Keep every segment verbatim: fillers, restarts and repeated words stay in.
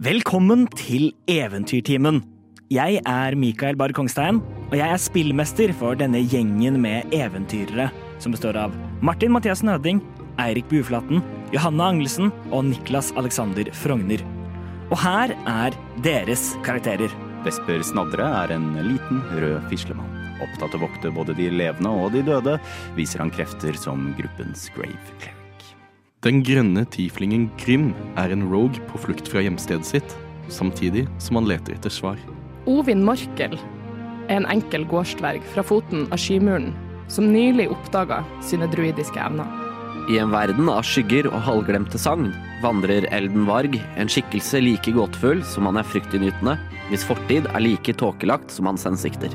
Velkommen til Eventyrtimen. Jeg er Mikael Barr Kongstein, og jeg er spillmester for denne gjengen med eventyrere, som består av Martin Mathiasen Høding, Eirik Buflaten, Johanne Angelsen og Niklas Alexander Frogner. Og her er deres karakterer. Vesper Snadre er en liten, rød fislemann. Opptatt av å vokte både de levende og de døde, viser han krefter som gruppens Grave Cleric. Den grønne tieflingen Grim er en rogue på flukt fra hjemstedet sitt, samtidig som han leter etter svar. Ovin Morkel er en enkel gårdsdverg fra foten av skymuren, som nylig oppdaget sine druidiske evner. I en verden av skygger og halvglemte sagn vandrer Elden Varg, en skikkelse like gåtefull som han er fryktinngytende, hvis fortid er like tåkelagt som hans hensikter.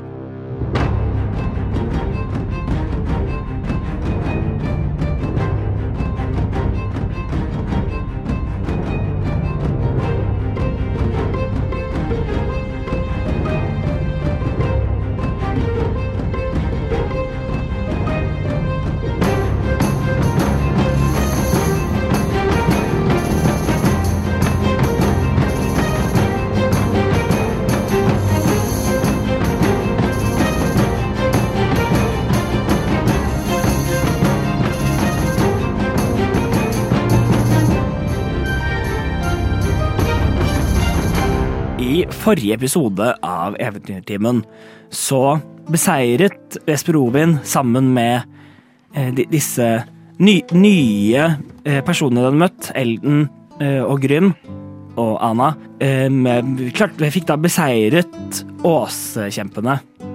I forrige episode av Eventyrtimen så beseiret Vesper Ovin sammen med eh, disse ny, nye eh, personene de hadde møtt, Elden eh, og Grym og Anna, eh, med, klart, vi fikk da beseiret åskjempene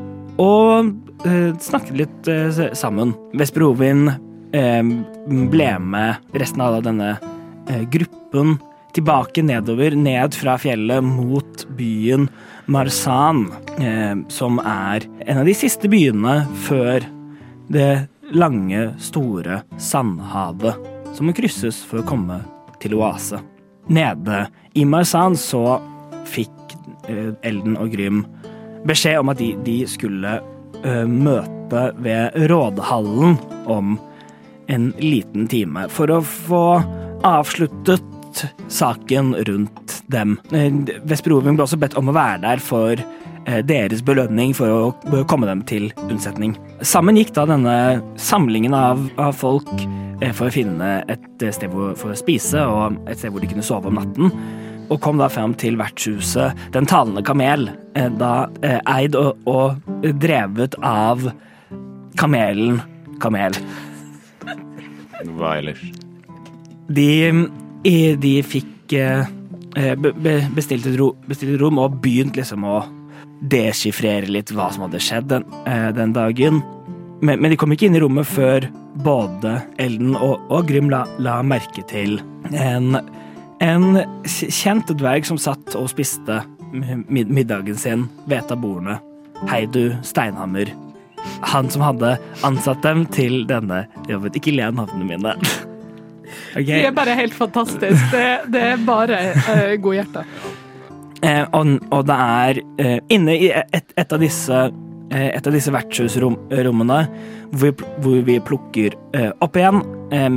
og eh, snakket litt eh, sammen. Vesper Ovin eh, ble med resten av denne eh, gruppen tilbake nedover, ned fra fjellet mot byen Marsan, eh, som er en av de siste byene før det lange, store sandhavet, som må krysses for å komme til Oase. Nede i Marsan så fikk eh, Elden og Grym beskjed om at de, de skulle eh, møte ved rådhallen om en liten time, for å få avsluttet saken rundt dem. Vesper Ovin ble også bedt om å være der for deres belønning for å komme dem til unnsetning. Sammen gikk da denne samlingen av, av folk for å finne et sted for å spise og et sted hvor de kunne sove om natten, og kom da frem til vertshuset Den talende kamel, da eid og, og drevet av kamelen Kamel. Hva ellers? De De fikk bestilt et, ro, bestilt et rom og begynt liksom å deschiffrere litt hva som hadde skjedd den, den dagen. Men, men de kom ikke inn i rommet før både Elden og, og Grym la, la merke til en, en kjent dverg som satt og spiste mid, middagen sin ved et av bordene. Heidu Steinhammer. Han som hadde ansatt dem til denne jobben. Ikke le av navnene mine. Okay. Det er bare helt fantastisk. Det, det er bare uh, god hjerte. Eh, og, og det er eh, inne i et, et av disse eh, et av disse vertshusrommene hvor vi, hvor vi plukker eh, opp igjen eh,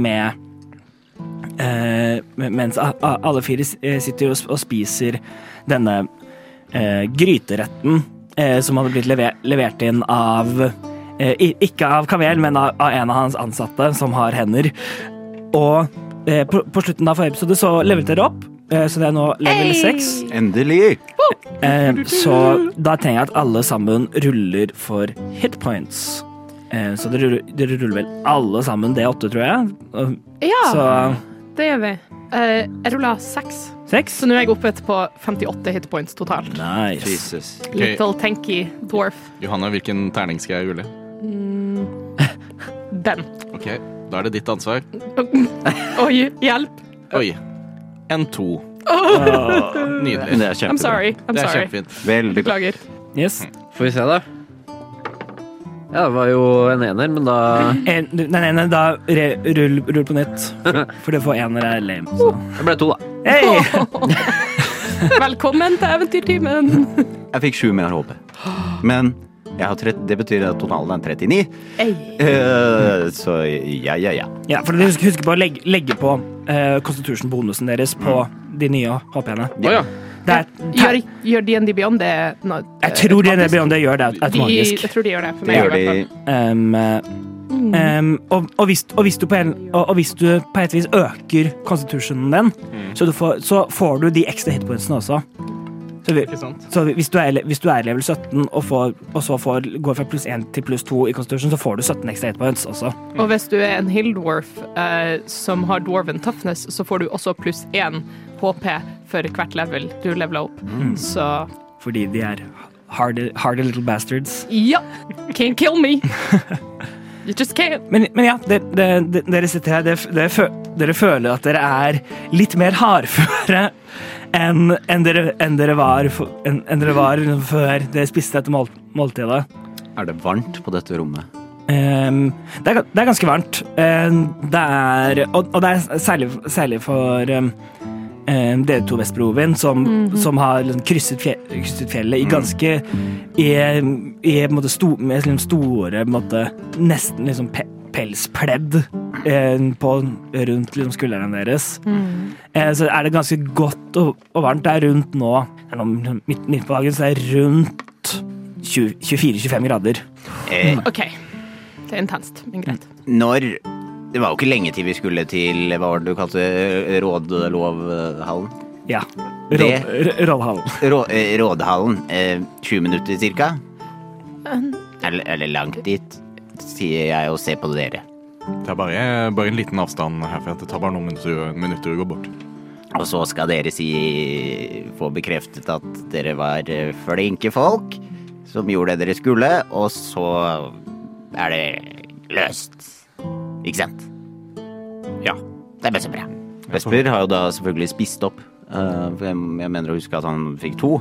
med eh, mens a, a, alle fire sitter og, og spiser denne eh, gryteretten eh, som hadde blitt lever, levert inn av eh, ikke av Kavel, men av, av en av hans ansatte som har hender. Og eh, på, på slutten av forrige episode så levelte dere opp, eh, så det er nå level seks. Endelig! Eh, så da trenger jeg at alle sammen ruller for hitpoints. Eh, så dere, dere ruller vel alle sammen D åtte, tror jeg. Og, ja, så, det gjør vi. Eh, jeg ruller seks. Seks? Så nå er jeg oppe på femtiåtte hitpoints totalt. Nice. Jesus. Okay. Little tanky dwarf. Johanne, hvilken terning skal jeg rulle? Mm. Den. Ok, da er det ditt ansvar. Oi, hjelp. Oi, en to. Oh. Nydelig. Det er kjempebra. I'm sorry, I'm Det er sorry. kjempefint. Veldig bra. Beklager. Yes. Får vi se da. Ja, det var jo en ener, men da... En, den ene, da re, rull, rull på nytt. For det får ener er lame. Så. Det ble to da. Hey! Velkommen til Eventyrtimen. Jeg fikk sju mer håpe. Men jeg har tretti, det betyr at totalen er trettini. Hey. Uh, så ja, ja, ja. Ja, for dere husker på å legge, legge på uh, Constitution-bonusen deres på de nye H P-ene. Å ja. det er, Gjør, gjør D and D Beyond det? No, jeg tror D and D Beyond det gjør det de, automatisk. Jeg tror de gjør det, for Det meg i gjør hvert de. fall. Um, um, og, og, hvis, og, hvis du på en, og, og hvis du på et vis øker constitutionen din, så, du får, så får du de ekstra hitpointsene også. Så, vi, så hvis, du er, hvis du er level sytten og, får, og så får, går fra pluss én til pluss to i constitution, så får du sytten ekstra hitpoints også. Og hvis du er en Hildworth eh, som har dwarven toughness, så får du også pluss én H P for hvert level du leveler opp. Mm. Så Fordi de er hardy, hardy little bastards. ja! Can't kill me! You just can't. Men, men ja, det, det, det, dere sitter her, dere, dere, fø, dere føler at dere er litt mer hardføre enn en dere, en dere, var, en, en dere var før dere spiste dette mål, måltidet. Er det varmt på dette rommet? Um, det, er, det er ganske varmt. Um, det er, og, og det er særlig, særlig for um, um, dere to Vestbrovin, som, mm-hmm. som har liksom, krysset, fje, krysset fjellet i ganske i, i en måte, sto, med liksom, store måte, nesten liksom, pe, pelspledd eh, på, rundt liksom, skuldrene deres. Mm. Eh, så er det ganske godt og, og varmt. Det er rundt nå, midt, midt på dagen, så er det rundt tjuefire til tjuefem grader. Eh, OK. Det er intenst, men greit. Når Det var jo ikke lenge til vi skulle til hva var det du kalte rådlovhallen? Ja. Det- Rådhallen. Rå, eh, rådhallen. Eh, tjue minutter cirka? Eller, eller langt dit, sier jeg og ser på dere. Det er bare, bare en liten avstand herfra. Det tar bare noen minutter, minutter å gå bort. Og så skal dere si, få bekreftet at dere var eh, flinke folk som gjorde det dere skulle, og så er det løst. Ikke sant? Ja, det er best så bra. Vesper har jo da selvfølgelig spist opp. Uh, for jeg, jeg mener å huske at han fikk to,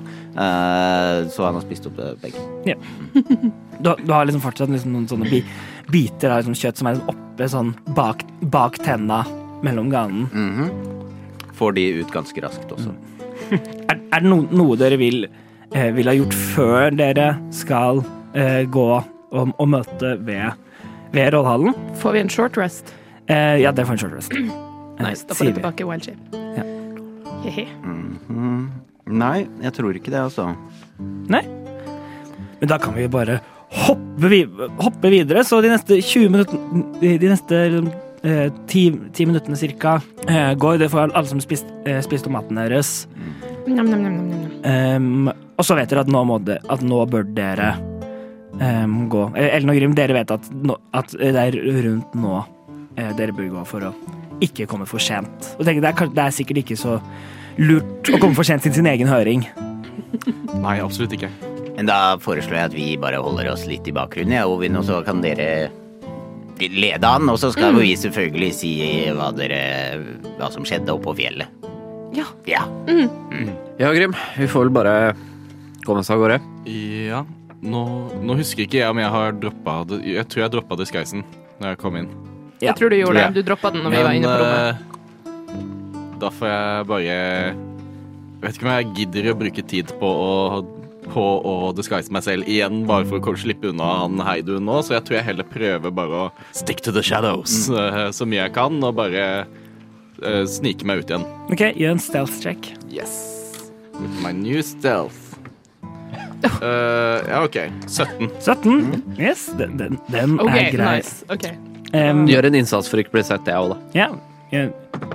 uh, så han har spist opp begge. Ja. Du, du har liksom fortsatt liksom noen sånne bi, biter av liksom kjøtt som er liksom oppe sånn bak, bak tenna mellom ganen. Mm-hmm. Får de ut ganske raskt også. Er, er det no, noe dere vil, eh, vil ha gjort før dere skal eh, gå og, og møte ved, ved rådhallen? Får vi en short rest? Eh, ja, dere får en short rest. Nice, da får jeg tilbake i wild shape. Ja. Hehe. Mm-hmm. Nei, jeg tror ikke det, altså. Nei? Men da kan vi bare hoppe, vi, hoppe videre, så de neste tjue minuttene, de, de neste eh, ti, ti minuttene cirka, eh, går det for alle som spist, eh, spiste maten deres. Nam, nam, nam, nam, nam. Um, og så vet dere at nå, må de, at nå bør dere um, gå. Ellen og Grim, dere vet at, nå, at det er rundt nå eh, dere bør gå for å ikke komme for sent. Og tenker, det, er, det er sikkert ikke så lurt å komme for sent til sin egen høring. Nei, absolutt ikke. Men da foreslår jeg at vi bare holder oss litt i bakgrunnen, ja, Ovin, og så kan dere lede an, og så skal mm. vi selvfølgelig si hva, dere, hva som skjedde oppe på fjellet. Ja. Ja. Mm. Mm. Ja, Grim, vi får vel bare komme oss av gårde. Ja, nå, nå husker ikke jeg om jeg har droppet det. Jeg tror jeg droppet disguisen når jeg kom inn. Ja. Jeg tror du gjorde Ja. det. Du droppet den når vi var inne på rommet. eh, da får jeg bare Jeg vet ikke om jeg gidder å bruke tid på å på å disguise meg selv igjen, bare for å slippe unna han Heidun nå, så jeg tror jeg heller prøver bare å stick to the shadows mm. uh, så mye jeg kan, og bare uh, snike meg ut igjen. Ok, gjør en stealth check. Yes. With my new stealth. Uh, ja, ok. sytten. sytten? Yes, den, den, den Ok, er grei. nice. Ok. Um, Gjør en innsats for ikke å bli sett, jeg også, da. ja, ja.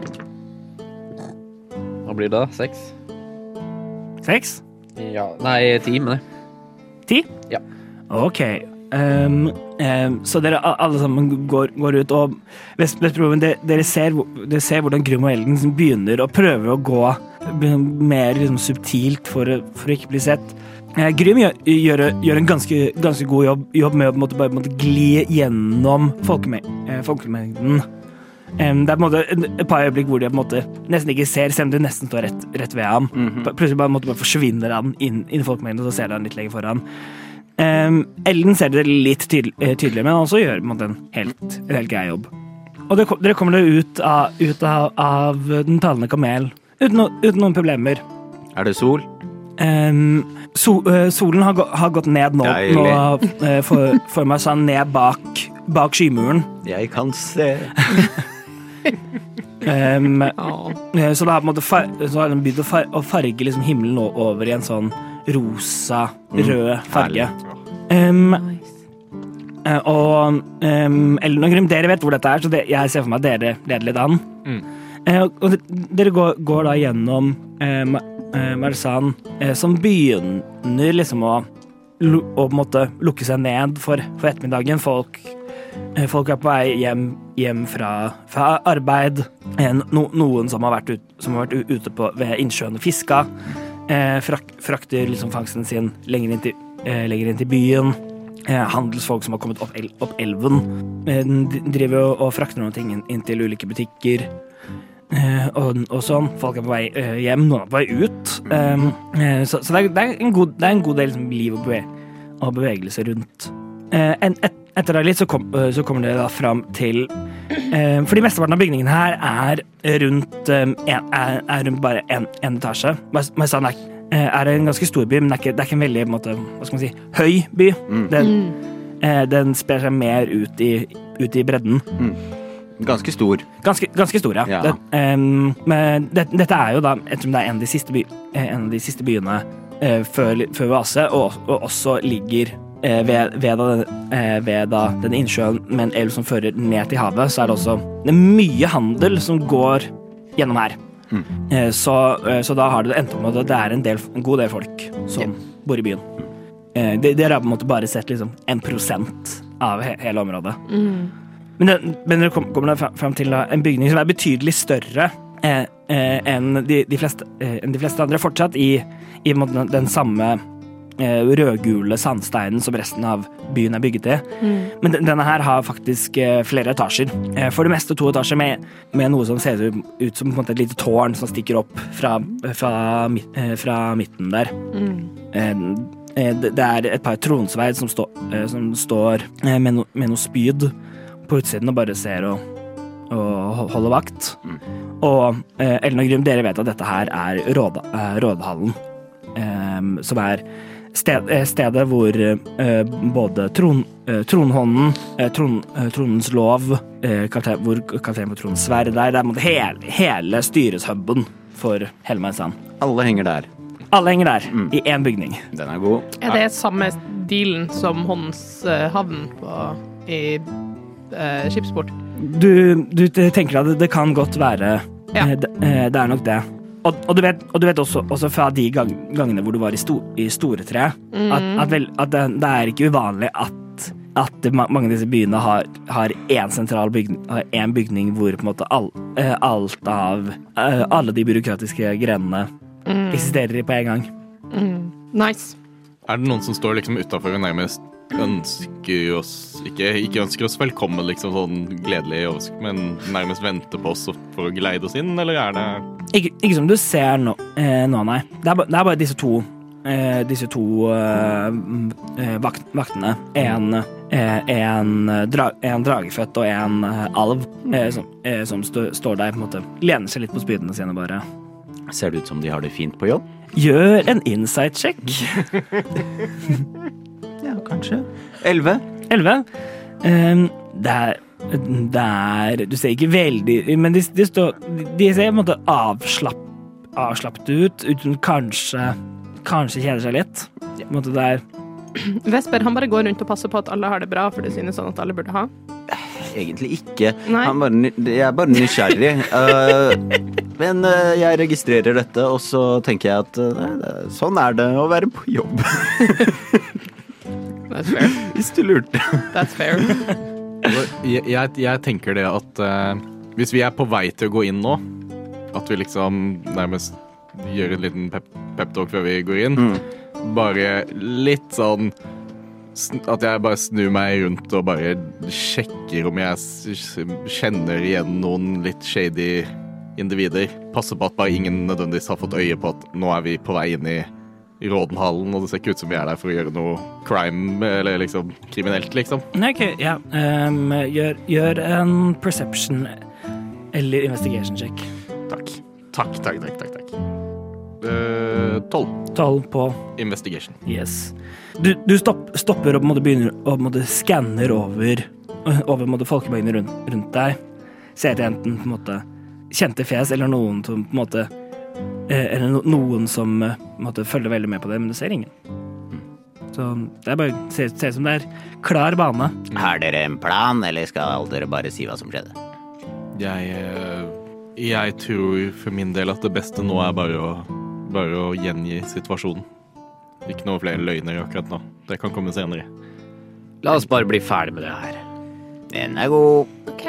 Hva blir det da? Seks? Seks? Ja. Nei, ti, men det. Ti? Ja. Ok. Um, um, så dere a- alle sammen går, går ut, og Vest- Vestbroven, dere, dere, ser, hvor- dere ser hvordan Grim og Elden liksom begynner å prøve å gå mer liksom, subtilt for, å- for å ikke bli sett. Eh, Grim gjør, gjør, gjør en ganske, ganske god jobb, jobb med å på en måte, bare på en måte gli gjennom folkeme, eh, folkemengden. Um, det er på en måte en- et par øyeblikk hvor de på en måte nesten ikke ser, selv om de nesten står rett, rett ved ham. Mhm. Plutselig bare, på en måte, bare forsvinner han inn, inn i folkemengden, og så ser de han litt lenger foran. Um, Ellen ser det litt tydel, eh, tydelig, men han også gjør på en måte en helt, en helt grei jobb. Og dere, kom- dere kommer dere ut, av, ut av, av Den talende kamel uten, no, uten noen problemer. Er det sol? Um, so, uh, solen har, gå, har gått ned nå, Deilig. nå uh, for, for meg, så han ned bak, bak skymuren. Jeg kan se. Um, Ja. så da har på en måte far så har de begynt å, far å farge liksom himmelen o- over i en sånn rosa, rød farge. Um, eh, og um, Ellen og Grim, dere vet hvor dette er, så det, jeg ser for meg at dere leder litt an. Mm. Eh, og de, dere går, går da gjennom eh, Ma- eh, Marsan, eh, som begynner liksom å, lu- å på en måte lukke seg ned for, for ettermiddagen. Folk, eh, folk er på vei hjem, hjem fra, fra arbeid. Eh, no, noen som har vært, ut, som har vært u- ute på, ved innsjøen og fiska. Eh, frak, frakter liksom fangsten sin lenger inn til, eh, lenger inn til byen. Eh, handelsfolk som har kommet opp, el, opp elven. Eh, de driver og, og frakter noen ting inn, inn til ulike butikker. Eh, og, og sånn. Folk er på vei eh, hjem, noen er på vei ut. Um, eh, så så det, er, det, er en god, det er en god del liksom, liv og, beve, og bevegelse rundt. Eh, en, et, etter det litt så, kom, eh, så kommer det da fram til eh, For de mesteparten av bygningen her er rundt, eh, en, er, er rundt bare en, en etasje. Marsan er, eh, er en ganske stor by, men det er ikke, det er ikke en veldig på en måte, hva skal man si, høy by. Mm. Den, eh, den sprer seg mer ut i, ut i bredden. Mm. Ganske stor. Ganske, ganske stor, ja. Ja. Det, um, men det, dette er jo da, ettersom det er en av de siste, by, eh, en av de siste byene eh, før, før Oase, og, og også ligger eh, ved, ved, da, eh, ved da, denne innsjøen med en elv som fører ned til havet, så er det også det er mye handel som går gjennom her. Mm. Eh, så, eh, så da har det endt opp med at det er en, del, en god del folk som Yeah. bor i byen. Eh, de, dere har på en måte bare sett liksom en prosent av he, hele området. Men, det, men dere kom- kommer da frem til da, en bygning som er betydelig større eh, eh, enn de, de, fleste, eh, enn de fleste andre, fortsatt i, i en måte, den samme eh, rødgule sandsteinen som resten av byen er bygget i. Men den, denne her har faktisk eh, flere etasjer. Eh, for det meste to etasjer med, med noe som ser ut ut som på en måte, et lite tårn som stikker opp fra, fra, mi- eh, fra midten der. Eh, eh, det, det er et par tronsverd som, stå, eh, som står eh, med, no, med noe spyd på utsiden og bare ser og, og holder vakt. Mm. Og eh, Ellen og Grim, dere vet at dette her er råd, eh, Rådhallen, eh, som er sted, eh, stedet hvor eh, både tron, eh, tronhånden, eh, tron, eh, tronens lov, eh, kaptein, hvor kapteinen på tronens sverd er, det er på en måte hele, hele styreshubben for hele Marsan. Alle henger der. Alle henger der, Mm. i én bygning. Den er god. Er det samme dealen som Håndens eh, havn på, i eh, skipsport? Du, du tenker at det, det kan godt være Ja. eh, det, eh, det er nok det. Og, og du vet, og du vet også, også fra de gang, gangene hvor du var i, sto, i Storetre, at, at, vel, at det, det er ikke uvanlig at, at det, ma- mange av disse byene har, har én sentral bygning, har en bygning hvor på en måte all, eh, alt av eh, alle de byråkratiske grenene eksisterer i på en gang. Nice. Er det noen som står liksom utafor og nærmest ønsker oss ikke, ikke ønsker oss velkommen, liksom sånn gledelig overraskelse, men nærmest venter på oss for å geleide oss inn, eller er det Ikke, ikke som du ser nå, eh, nå nei. Det er, ba, det er bare disse to eh, Disse to eh, m- eh, vakt, vaktene. En, eh, en, dra, en dragefødt og en eh, alv eh, som, eh, som stå, står der, på en måte lener seg litt på spydene sine bare. Ser det ut som de har det fint på jobb? Gjør en insight-sjekk. Ja, kanskje. Elleve. Elleve. Um, det er det er Du ser ikke veldig Men de, de, står, de ser på en måte avslapp, avslappet ut, uten kanskje Kanskje kjeder seg litt. På en måte det er Vesper han bare går rundt og passer på at alle har det bra, for det synes sånn at alle burde ha. Egentlig ikke. Nei. Han bare, ny- jeg er bare nysgjerrig. Eh, men eh, jeg registrerer dette, og så tenker jeg at eh, nei, det, sånn er det å være på jobb. That's fair. Hvis du lurte. That's fair. Jeg, jeg, jeg tenker det at eh, hvis vi er på vei til å gå inn nå, at vi liksom nærmest gjør en liten pep, pep-talk før vi går inn, Mm. bare litt sånn sn- at jeg bare snur meg rundt og bare sjekker om jeg s- kjenner igjen noen litt shady individer. Passer på at bare ingen nødvendigvis har fått øye på at nå er vi på vei inn i Rådenhallen, og det ser ikke ut som vi er der for å gjøre noe crime, eller liksom kriminelt, liksom. Nei, ok, ja. Um, gjør, gjør en perception eller investigation check. Takk. Takk, takk, takk, takk. takk. Eh, Tolv. Tolv på Investigation. yes. Du, du stopp, stopper og på en måte begynner å på en måte skanner over, over på en måte folkemengden rundt, rundt deg. ser til enten på en måte kjente fjes, eller noen som på en måte eh, eller no, noen som eh, på en måte følger veldig med på det, men du ser ingen. Så det er bare ser, ser ut som det er klar bane. Har dere en plan, eller skal dere bare si hva som skjedde? Jeg, eh, jeg tror for min del at det beste nå er bare å, bare å gjengi situasjonen. Ikke noe flere løgner akkurat nå. Det kan komme senere. La oss bare bli ferdig med det her. Den er god. Ok.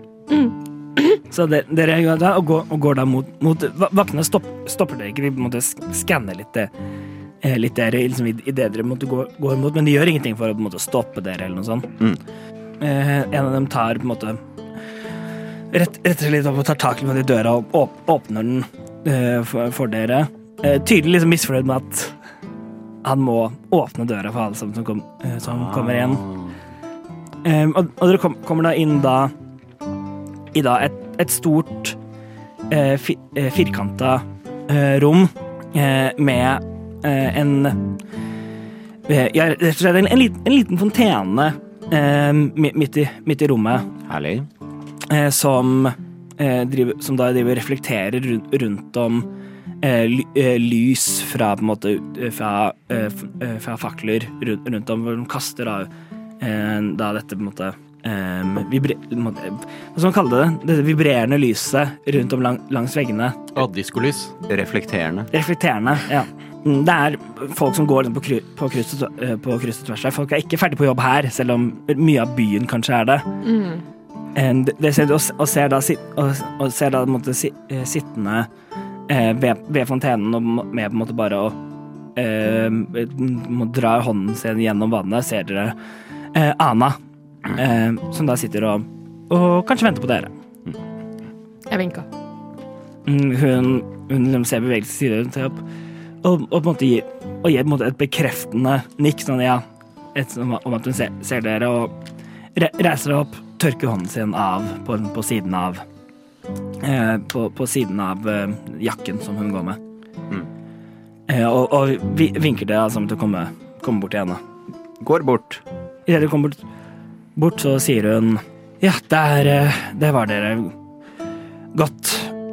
Så det, dere gjør det, og går, og går da mot, mot vaktene, stopp, stopper dere ikke, de på en måte skanner litt, eh, litt dere liksom, i, i det dere måtte gå, gå imot, men de gjør ingenting for å på en måte stoppe dere eller noe sånt. Mm. Eh, en av dem tar på en måte rett, retter litt opp og tar tak i døra og åp, åpner den eh, for, for dere. Eh, tydelig liksom misfornøyd med at han må åpne døra for alle som, som, kom, eh, som kommer igjen. Eh, og, og dere kom, kommer da inn da i da et, et stort eh, fi, eh, firkanta eh, rom eh, med eh, en eh, ja, rett og slett en, en, liten, en liten fontene eh, midt, i, midt i rommet. Herlig. Eh, som, eh, driver, som da driver reflekterer rundt, rundt om eh, ly, eh, lys fra på en måte fra, eh, fra fakler rundt, rundt om, hvor de kaster da, eh, da dette på en måte Um, vibre, hva skal man kalle det? Det vibrerende lyset rundt om lang, langs veggene. Ah, diskolys. Reflekterende. Reflekterende, ja. Det er folk som går på, kry, på, kryss, på kryss og tvers her. Folk er ikke ferdig på jobb her, selv om mye av byen kanskje er det. Mm. Det, det ser, og, og ser da, og, og ser da måtte, sittende eh, ved, ved fontenen og med på en måte bare å eh, dra hånden sin gjennom vannet, ser dere eh, Ana. Eh, som da sitter og, og kanskje venter på dere. Jeg vinker. Mm, hun, hun ser bevegelse side til opp og, og på en måte gir, og gir på en måte et bekreftende nikk sånn, ja, et, om, om at hun ser, ser dere og re, reiser opp, tørker hånden sin av på, på siden av eh, på, på siden av eh, jakken som hun går med. Mm. Eh, og, og vi, vinker dere altså til å komme, komme bort til henne. Går bort. I det du kommer bort Bort så sier hun ja, der, det var dere godt.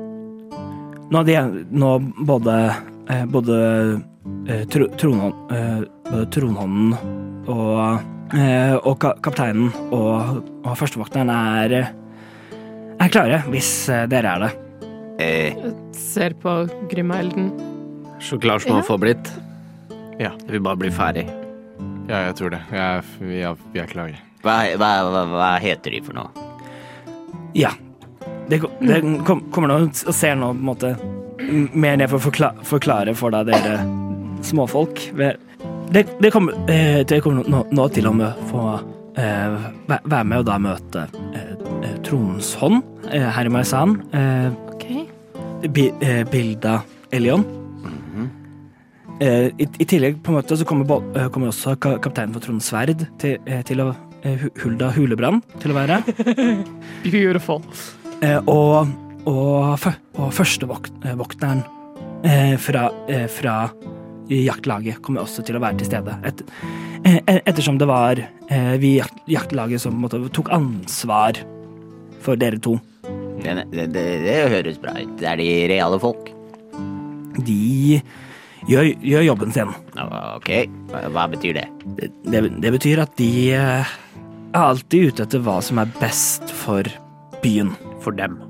Nå, de, nå både, både, tro, tronhånd, både tronhånden og, og kapteinen og, og førstevokteren er, er klare, hvis dere er det. Eh. Jeg ser på Grimmelden. Så klar som man får blitt. Ja. Jeg vil bare bli ferdig. Ja, jeg tror det. Jeg, vi, er, vi er klare. Hva, hva, hva, hva heter de for noe? Ja. Det, det kom, kommer nå og ser nå på en måte mer ned for å forklare, forklare for da dere småfolk. Det, det kommer, det kommer nå, nå til å få eh, være med og da møte eh, tronens hånd eh, her i Marsan. Eh, okay. Bi, eh, Bilda Elion. Mm-hmm. eh, i, I tillegg på møtet så kommer, kommer også kapteinen for Tronens sverd til, til å Hulda Hulebrand til å være. Beautiful. Eh, og, og, og første vok, vokteren eh, fra, eh, fra jaktlaget kommer også til å være til stede. Et, eh, ettersom det var eh, vi jakt, jaktlaget som på en måte tok ansvar for dere to. Det, det, det, det høres bra ut. Er de reale folk? De gjør, gjør jobben sin. Ok, hva, hva betyr det? Det, det? Det betyr at de eh, er alltid ute etter hva som er best for byen. For dem.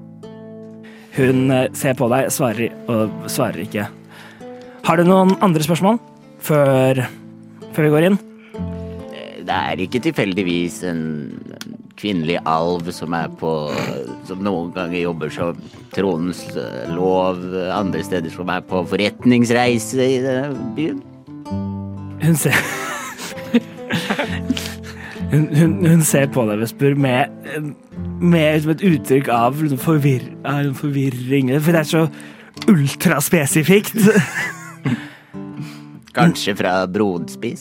Hun eh, ser på deg, svarer, og svarer ikke. Har du noen andre spørsmål før, før vi går inn? Det er ikke tilfeldigvis en kvinnelig alv som er på, som noen ganger jobber som tronens lov, andre steder som er på forretningsreise i denne byen? Hun ser hun, hun, hun ser på deg, Vesper, med, med et uttrykk av forvir, av forvirring, for det er så ultraspesifikt. Kanskje fra Brodspiss?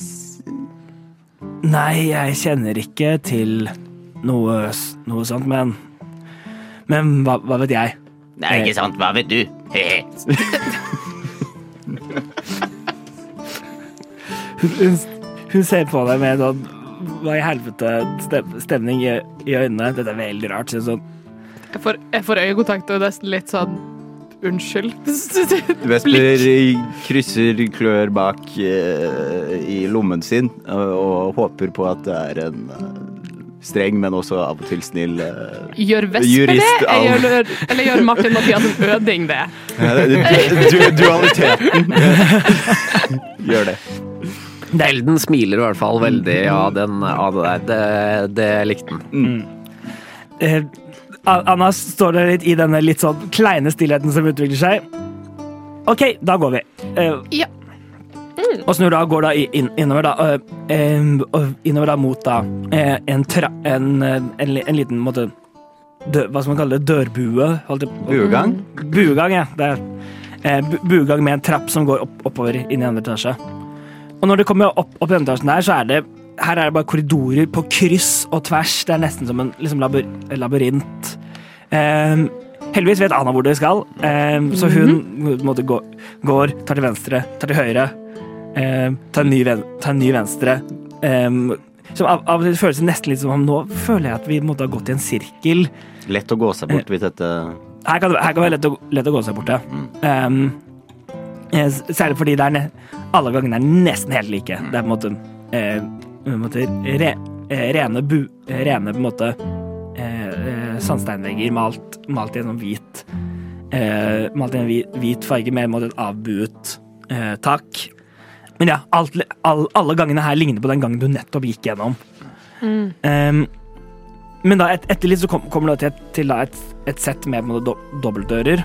Nei, jeg kjenner ikke til noe, noe sånt, men Men hva, hva vet jeg? Nei, ikke sant, hva vet du? hun, hun, hun ser på deg med sånn hva i helvete stemning i, i øynene. Dette er veldig rart, synes hun. Jeg får, jeg får øyekontakt og nesten litt sånn unnskyld. Vesper krysser klør bak uh, i lommen sin og, og håper på at det er en uh, streng, men også av og til snill uh, Gjør Vesper det? Av... Gjør, eller gjør Martin Mathiasen Øding det? du, dualiteten gjør det. Elden smiler i hvert fall veldig av, den, av det der. Det, det likte den. Mm. Uh, Anna står der litt i denne litt sånn kleine stillheten som utvikler seg. Ok, da går vi. Uh, ja. Mm. Og snur da, går da inn, innover da, uh, uh, innover da mot da, uh, en, tra, en, uh, en, en liten måte, dø, hva skal man kalle det, dørbue? Buegang? Buegang, ja. Det er uh, buegang med en trapp som går opp, oppover inn i andre etasje. Og når det kommer opp, opp i andre etasjen der, så er det her er det bare korridorer på kryss og tvers. Det er nesten som en liksom, labor, labyrint. Um, heldigvis vet Anna hvor dere skal, um, mm-hmm. så hun måtte gå, går, tar til venstre, tar til høyre, um, tar, en ny, tar en ny venstre. Um, som av, av og til føles det nesten litt som om nå føler jeg at vi måtte ha gått i en sirkel. Lett å gå seg bort hvis dette... Her kan, her kan det være lett å, lett å gå seg bort, ja. Mm. Um, særlig fordi det er ne, alle gangene er nesten helt like. Det er på en måte... Uh, på en måte re, rene, bu, rene på en måte eh, sandsteinvegger malt, malt i en sånn hvit eh, malt i en hvit, hvit farge med en måte et avbuet eh, tak. Men ja, alt, all, alle gangene her ligner på den gangen du nettopp gikk gjennom. Mm. Um, men da et, etter litt så kom, kommer det til, til da et, et sett med på en måte do, dobbeltdører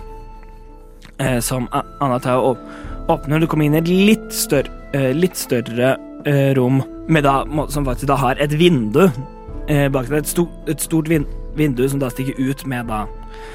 eh, som Anna tar og åpner. Du kommer inn i et litt større, eh, litt større eh, rom med da, som faktisk da har et vindu eh, bak det, et, sto, et stort vin, vindu som da stikker ut med da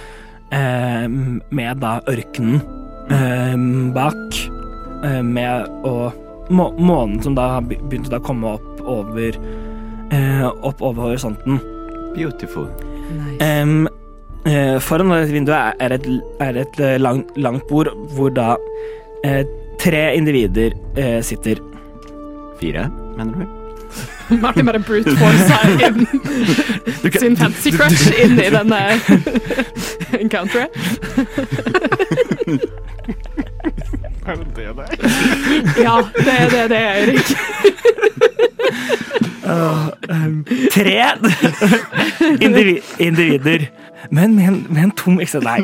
eh, med da ørkenen eh, bak eh, med og må, månen som da har begynt å da komme opp over eh, opp over horisonten. Beautiful. Nice. Um, eh, foran det vinduet er et, er et lang, langt bord hvor da eh, tre individer eh, sitter. Fire, mener du? Martin bare brute force inn sin fancy crush inn i denne encounteret. Er det det der? Ja, det er det det er, Erik. uh, um, tre indivi individer, men med en, med en tom ekstra nei.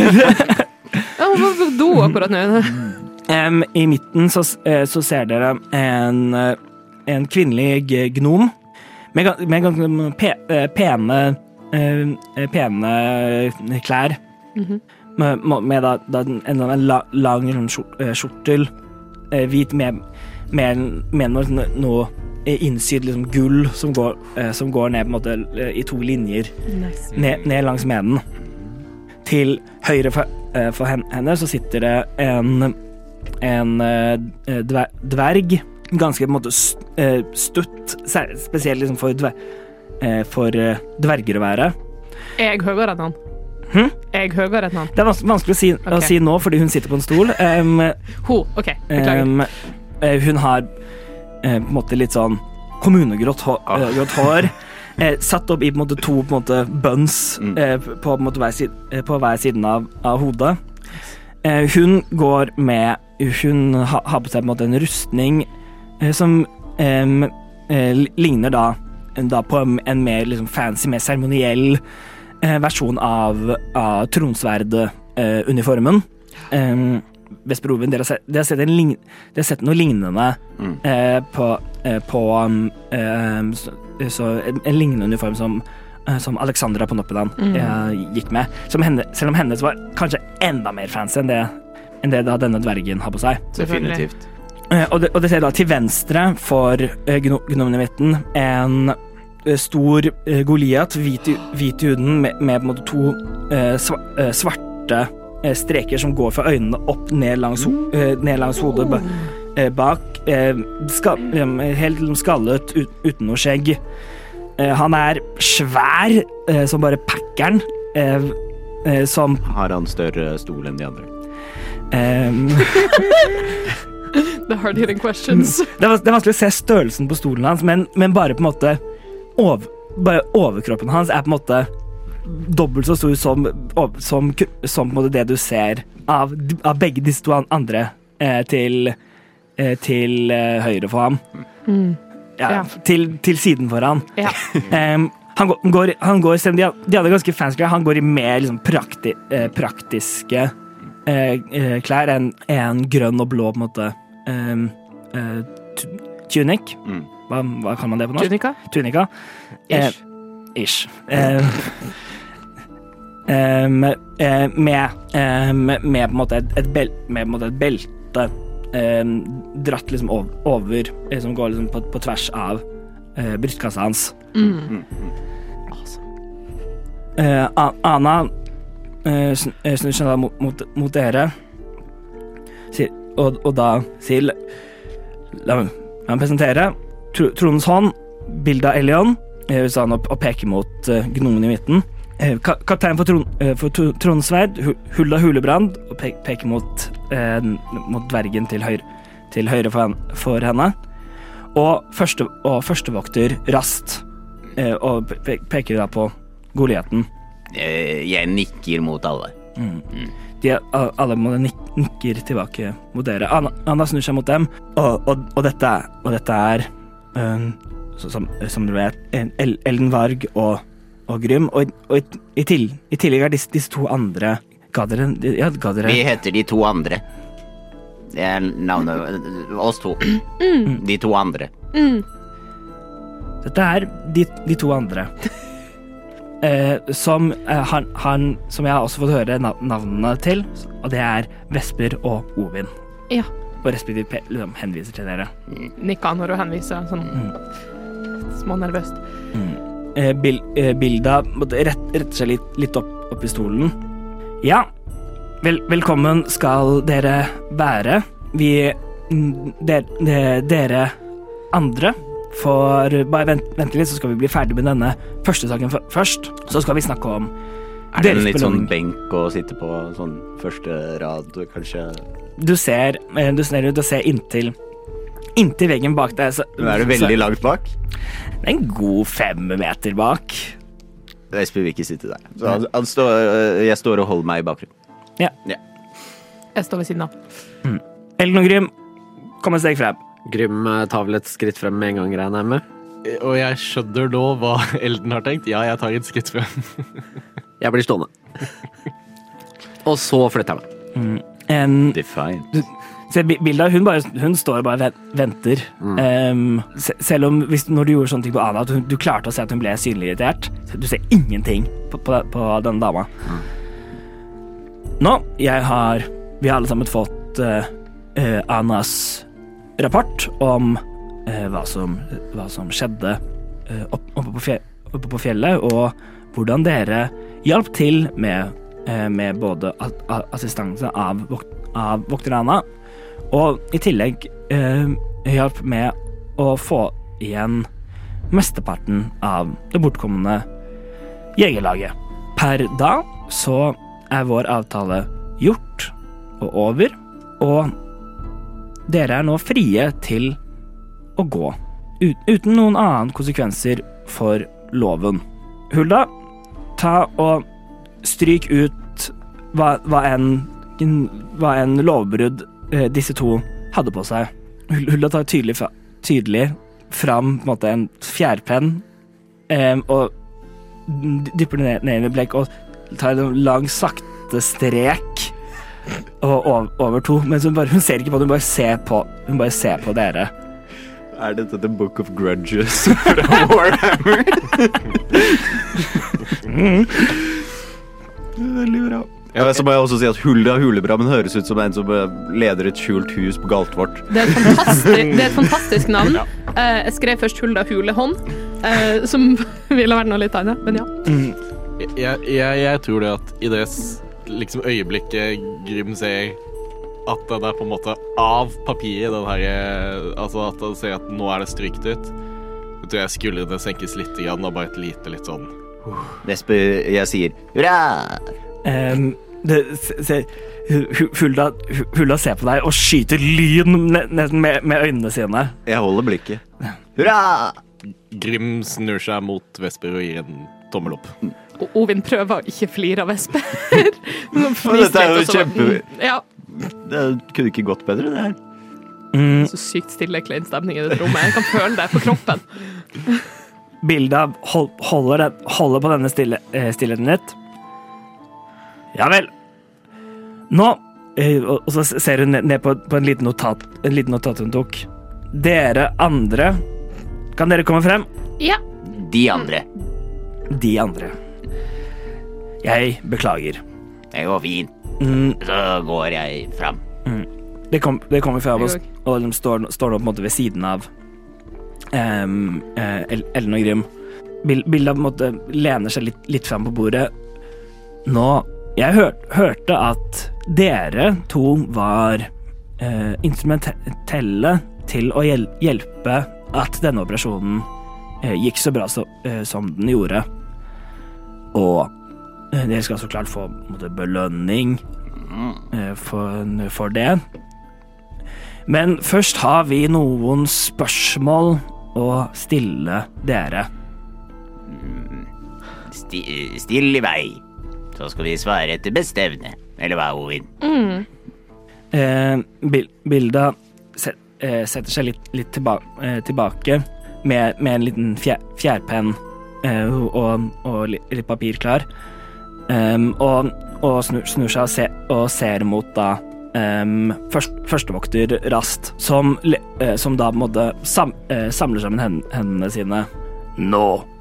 Ja, hva var do akkurat nå? Um, I midten så, så ser dere en, en kvinnelig gnom med, med pe, pene, pene klær. Mm-hmm. Med, med da, da en, en la, lang skjortel, hvit med, med, med noe, noe innsydd liksom gull som går, som går ned på en måte, i to linjer nice. ned, ned langs menen. Til høyre for, for henne så sitter det en en dver, dverg, ganske på en måte stutt, spesielt liksom for, dver, for dverger å være. Jeg hører enn han. Hm? Jeg hører enn han. Det er vanskelig å si, okay. å si nå, fordi hun sitter på en stol. Um, Ho, ok, beklager. Um, hun har uh, på en måte litt sånn kommunegrått hår, uh, grått hår uh, satt opp i på en måte to på en måte buns mm. uh, på, på, en måte hver, side, uh, på hver siden av, av hodet. Uh, hun går med Hun ha, har på seg på en måte en rustning eh, som eh, eh, ligner da, da på en, en mer liksom, fancy, mer seremoniell eh, versjon av, av tronsverd-uniformen. Eh, Vesperoven, dere har sett, dere har sett, en lign, dere har sett noe lignende mm. eh, på, eh, på um, eh, så, så en, en lignende uniform som som Alexandra på Noppeland mm. eh, gikk med. Som henne, selv om hennes var kanskje enda mer fancy enn det enn det da denne dvergen har på seg. Definitivt. Uh, og, det, og det ser da til venstre for uh, gnomen i midten en uh, stor uh, Goliat, hvit, hvit i huden, med, med på en måte to uh, sva, uh, svarte uh, streker som går fra øynene opp ned langs, uh, ned langs hodet ba, uh, bak. Uh, skal, um, helt skallet ut, uten noe skjegg. Uh, han er svær, uh, som bare packeren. Uh, uh, som Har han større stol enn de andre? Um, The hard-hitting questions. det, er, det er vanskelig å se størrelsen på stolen hans, men, men bare på en måte over, bare overkroppen hans er på en måte dobbelt så stor som, som, som på en måte det du ser av, av begge disse to andre eh, til, eh, til eh, høyre for ham. Mm. Ja, Ja. Til, til siden for han. Ja. Um, han, går, han går, selv om de, de hadde ganske fancy klær, han går i mer liksom, prakti, eh, praktiske eh, eh, klær enn en grønn og blå på en måte um, eh, tu- tunic. Mm. Hva, hva kan man det på norsk? Tunika? Tunika. Eh, Ish. ish. Eh, eh, med, eh, med, eh, med, med på en måte et, et, bel, med, på en måte et belte eh, dratt liksom over, over eh, som går liksom på, på tvers av eh, brystkassa hans. Mm. Eh, A- Ana eh, sn- eh, snur seg da mot, mot, mot dere sier, og, og da sier La, la meg presentere Tro- Trondens hånd, bilde av Elion, eh, sa han og, og peker mot eh, gnomen i midten. Eh, ka, kaptein for, Tron, eh, for Tro- Trondens sverd, Hu- Hulda Hulebrand, og pe, peker mot, eh, mot dvergen til høyre, til høyre for, hen, for henne. Og, første, og førstevokter Rast, eh, og pe, peker da på Goliaten. Eh, Jeg nikker mot alle. De er- alle må nik nikker tilbake mot dere. Anna, Anna snur seg mot dem, og, og, og dette er, og dette er um, så, som, som du vet, en- El Elden Varg og, og Grym. Og, og i, i, til, i tillegg er disse, disse to andre Ga dere, ja, ga dere Vi heter de to andre. Det er navnet oss to. De to andre. Dette er de, de to andre. Eh, som, eh, han, han, som jeg har også fått høre nav navnene til, og det er Vesper og Ovin. Ja. Og respektivt pe- liksom, henviser til dere. Nikka når hun henviser, sånn smånervøst. Eh, bil, eh, Bilda måtte rett, retter seg litt, litt opp, opp i stolen. Ja, vel, velkommen skal dere være. Vi mm, der, der, Dere andre får bare vent, vente litt, så skal vi bli ferdig med denne første saken f først. Så skal vi snakke om Er det en deres litt sånn belønning. benk å sitte på? Sånn første rad, kanskje? Du ser, eh, du ser ut og ser inntil Inntil veggen bak deg. Så, Men er det veldig langt bak? Det er en god fem meter bak. Espen vil ikke sitte der. Så han, han står, jeg står og holder meg i bakgrunnen. Ja. Jeg står ved siden av. Ellen og Grym, kom et steg frem. Grym eh, tar vel et skritt frem med en gang, regner jeg med. Og jeg skjønner nå hva Elden har tenkt. Ja, jeg tar et skritt frem. Jeg blir stående. Og så flytter jeg meg. En Define. Se, bi- bildet av hun, bare, hun står og bare ven- venter. Um, se, selv om hvis, når du gjorde sånne ting på Anna, at hun, du klarte å se at hun ble synlig irritert. Du ser ingenting på, på, på denne dama. Nå, jeg har Vi har alle sammen fått uh, uh, Annas rapport om uh, hva, som, hva som skjedde uh, opp, oppe, på fje, oppe på fjellet, og hvordan dere hjalp til med, uh, med både a, a, assistanse av, vok- av vokter Anna, og i tillegg uh, hjalp med å få igjen mesteparten av det bortkommende jegerlaget. Per da så er vår avtale gjort og over, og dere er nå frie til å gå, ut, uten noen annen konsekvenser for loven. Hulda, ta og stryk ut hva, hva enn hva enn lovbrudd eh, disse to hadde på seg. Hul- Hulda tar tydelig, fra, tydelig fram på en, måte, en fjærpenn eh, og d- dypper den ned, ned i blekk og tar en lang, sakte strek og over, over to, men hun, bare, hun ser ikke på det, hun bare ser på, hun bare ser på dere. Er dette The Book of Grudges fra Warhammer? Veldig bra. Ja, så må jeg også si at Hulda Hulebrammen høres ut som en som eh, leder et skjult hus på Galtvort. Det er et fantastisk, det er et fantastisk navn. Eh, jeg skrev først Hulda Hulehånd, eh, som ville vært noe litt annet, men ja. Jeg, jeg, jeg tror det at i det s- liksom øyeblikket Grym ser at den er på en måte av papiret, den her, eh, altså at han ser at nå er det strykt ut, så tror jeg skuldrene senkes litt grann, og bare et lite litt sånn. Vesper, jeg sier hurra! Um, det, se, se, Hu- Hu- Hulda, Hu- Hulda ser på deg og skyter lyn ne- nesten med, med øynene sine. Jeg holder blikket. Hurra! Grym snur seg mot Vesper og gir en tommel opp. Og Ovin prøver å ikke flire av Vesper. Dette er jo kjempe... Ja. Det kunne ikke gått bedre, det her. Mm. Så sykt stille, klein stemning i det rommet. Jeg kan føle det på kroppen. Bilda hold, holder, den, holder på denne stille, eh, stillheten litt. Ja vel. Nå, eh, og, og så ser hun ned, ned på, på en liten notat, en liten notat hun tok. Dere andre, kan dere komme frem? Ja. De andre. De andre. Jeg beklager. Det går fint. Mm, Så går jeg fram. det, kom, det kommer fra oss, Jeg og de står, står nå på en måte ved siden av um, eh, El- Ellen og Grim. Bil, Bilda på en måte lener seg litt, litt frem på bordet. Nå, jeg hør, hørte at dere to var eh, instrumentelle til å hjel, hjelpe at denne operasjonen eh, gikk så bra så, eh, som den gjorde. Og eh, dere skal så klart få på en måte, belønning eh, for, for det. Men først har vi noen spørsmål å stille dere. Sti, still i vei. Så skal vi svare etter beste evne. Eller hva, Ovin? Eh, bil, Bilda set, eh, setter seg litt, litt tilba, eh, tilbake med, med en liten fjær, fjærpenn eh, og, og litt, litt papir klar. Um, og og snur, snur seg og, se, og ser mot da um, først, førstevokter Rast, som, uh, som da måtte sam, uh, samler sammen hen, hendene sine. Nå.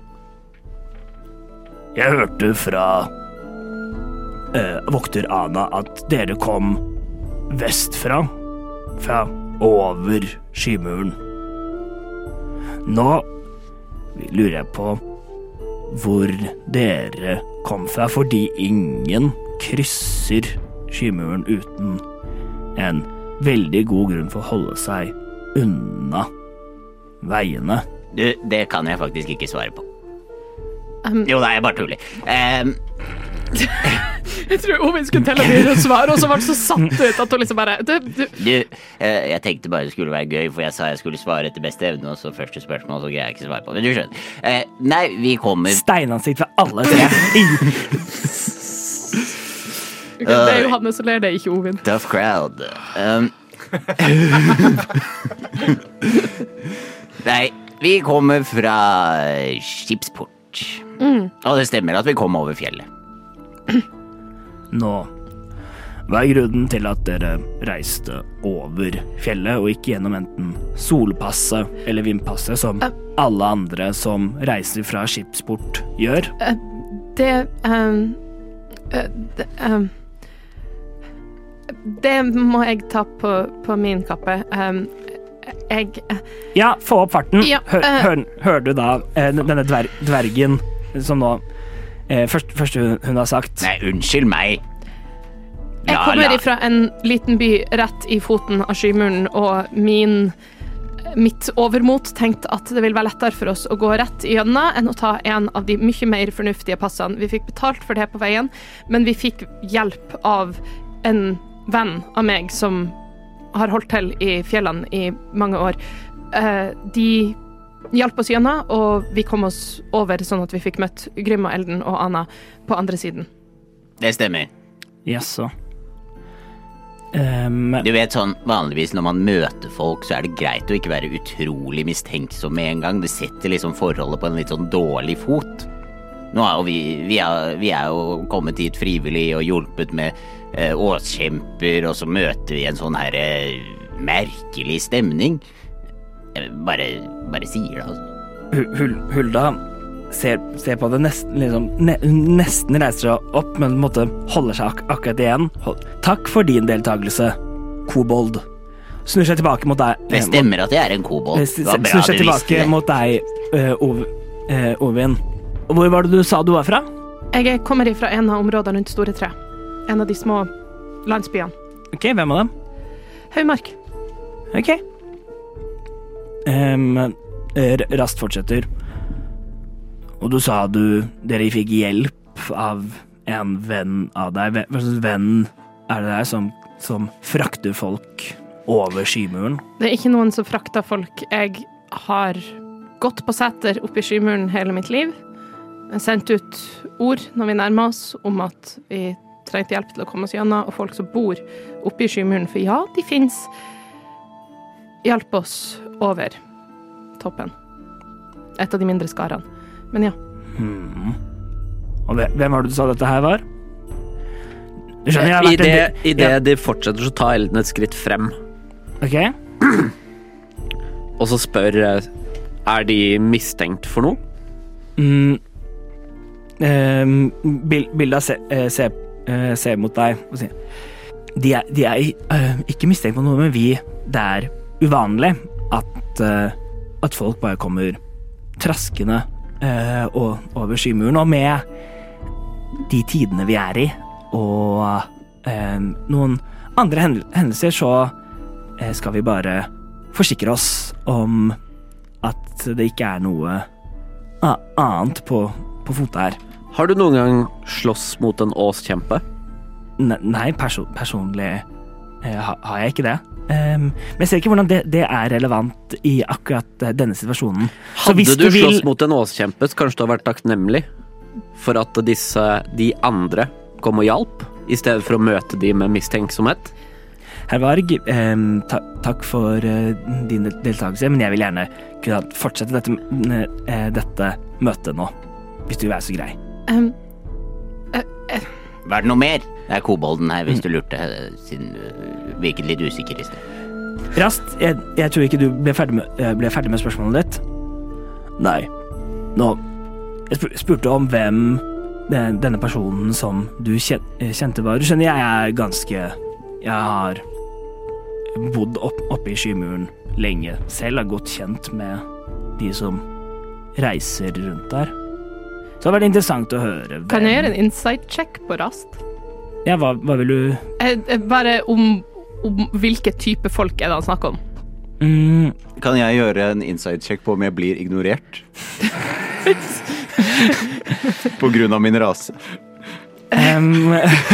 Jeg hørte fra uh, vokter Ana at dere kom vestfra, fra over skymuren. Nå lurer jeg på hvor dere kom fra, fordi ingen krysser skymuren uten en veldig god grunn for å holde seg unna veiene. Du, det kan jeg faktisk ikke svare på. Um, Jo, nei, jeg bare tuller. Um, Jeg tror Ovin skulle telle mye å svare, og så var det så satt ut at hun liksom bare du, du. du, eh, jeg tenkte bare det skulle være gøy, for jeg sa jeg skulle svare etter beste evne, og så første spørsmål, så greier jeg ikke svare på. Men du skjønner. Eh, nei, vi kommer... Steinansikt fra alle tre. Okay, det er Johanne som ler det, ikke Ovin. Tough crowd. Um, nei, vi kommer fra Skipsport. Mm. Og det stemmer at vi kom over fjellet. Nå, hva er grunnen til at dere reiste over fjellet, og ikke gjennom enten Solpasset eller Vindpasset, som alle andre som reiser fra Skipsport gjør? Uh, det um, uh, det, um, det må jeg ta på, på min kappe. Um, jeg uh, Ja, få opp farten. Ja, Hør, uh, hør, hører du da eh, denne dver, dvergen som nå eh, først, først hun, hun har sagt Nei, unnskyld meg. Jeg kommer ifra en liten by rett i foten av skymuren, og min, mitt overmot tenkte at det vil være lettere for oss å gå rett igjennom enn å ta en av de mye mer fornuftige passene. Vi fikk betalt for det på veien, men vi fikk hjelp av en venn av meg som har holdt til i fjellene i mange år. Eh, de hjalp oss gjennom, og vi kom oss over sånn at vi fikk møtt Grim og Elden og Ana på andre siden. Det stemmer. Jaså. Um, Du vet sånn, vanligvis når man møter folk, så er det greit å ikke være utrolig mistenksom med en gang. Det setter liksom forholdet på en litt sånn dårlig fot. Nå er jo vi, vi, er, vi er jo kommet hit frivillig og hjulpet med eh, åskjemper, og så møter vi en sånn her eh, merkelig stemning. Jeg bare, bare sier det, altså. Hul, Hulda ser, ser på det nesten, liksom, ne, nesten reiser seg opp, men på en måte holder seg ak akkurat igjen. Hold. Takk for din deltakelse, kobold. Snur seg tilbake mot deg. Det stemmer at jeg er en kobold. Eh, Det var bra Snur at seg du visste tilbake det. mot deg, uh, Ov, uh, Ovin. Hvor var det du sa du var fra? Jeg kommer ifra en av områdene rundt Store Tre. En av de små landsbyene. Ok, hvem av dem? Høymark. Ok. Um, Rast fortsetter. Og du sa du dere fikk hjelp av en venn av deg. Hva slags venn er det der som, som frakter folk over skymuren? Det er ikke noen som frakter folk. Jeg har gått på seter oppe i skymuren hele mitt liv. sendte ut ord når vi nærmer oss om at vi trengte hjelp til å komme oss gjennom, og folk som bor oppe i skymuren, for ja, de finnes, hjelp oss over toppen. Et av de mindre skarene. Men ja. Hmm. Og hvem var det du sa dette her var? Du skjønner, jeg har I vært det, en- i det ja. de fortsetter, så tar Elden et skritt frem, Ok. og så spør eh, er de mistenkt for noe? Mm. Um, bil, bildet ser, eh, ser, eh, ser mot deg og sier de er, de er eh, ikke mistenkt på noe, men vi, det er uvanlig at, eh, at folk bare kommer traskende eh, og, over skymuren, og med de tidene vi er i, og eh, noen andre hen- hendelser, så eh, skal vi bare forsikre oss om at det ikke er noe a- annet på, på fotet her. Har du noen gang slåss mot en åskjempe? Ne- Nei, perso personlig eh, ha har jeg ikke det. Um, men jeg ser ikke hvordan det, det er relevant i akkurat eh, denne situasjonen. Så Hadde hvis du, du vil- slåss mot en åskjempe, så kanskje du har vært takknemlig for at disse, de andre kom og hjalp, i stedet for å møte de med mistenksomhet? Herr Varg, em, ta takk for eh, din del- deltakelse, men jeg vil gjerne kunne fortsette dette, eh, dette møtet nå, hvis du er så grei. Um, Var det noe mer? Det er kobolden her, hvis du lurte, siden du virket litt usikker i sted. Rast, jeg, jeg tror ikke du ble ferdig, med, eh, ble ferdig med spørsmålet ditt. Nei. Nå, jeg spur spurte om hvem den, denne personen som du kjen kjente var. Du skjønner, jeg er ganske Jeg har bodd opp, oppe i skymuren lenge. Selv er godt kjent med de som reiser rundt der. Så det har vært interessant å høre hvem. kan jeg gjøre en insight check på Rast? Ja, hva, hva vil du Eh, eh, bare om, om hvilke type folk er det han snakker om. mm, Kan jeg gjøre en inside-check på om jeg blir ignorert? På grunn av min rase. em,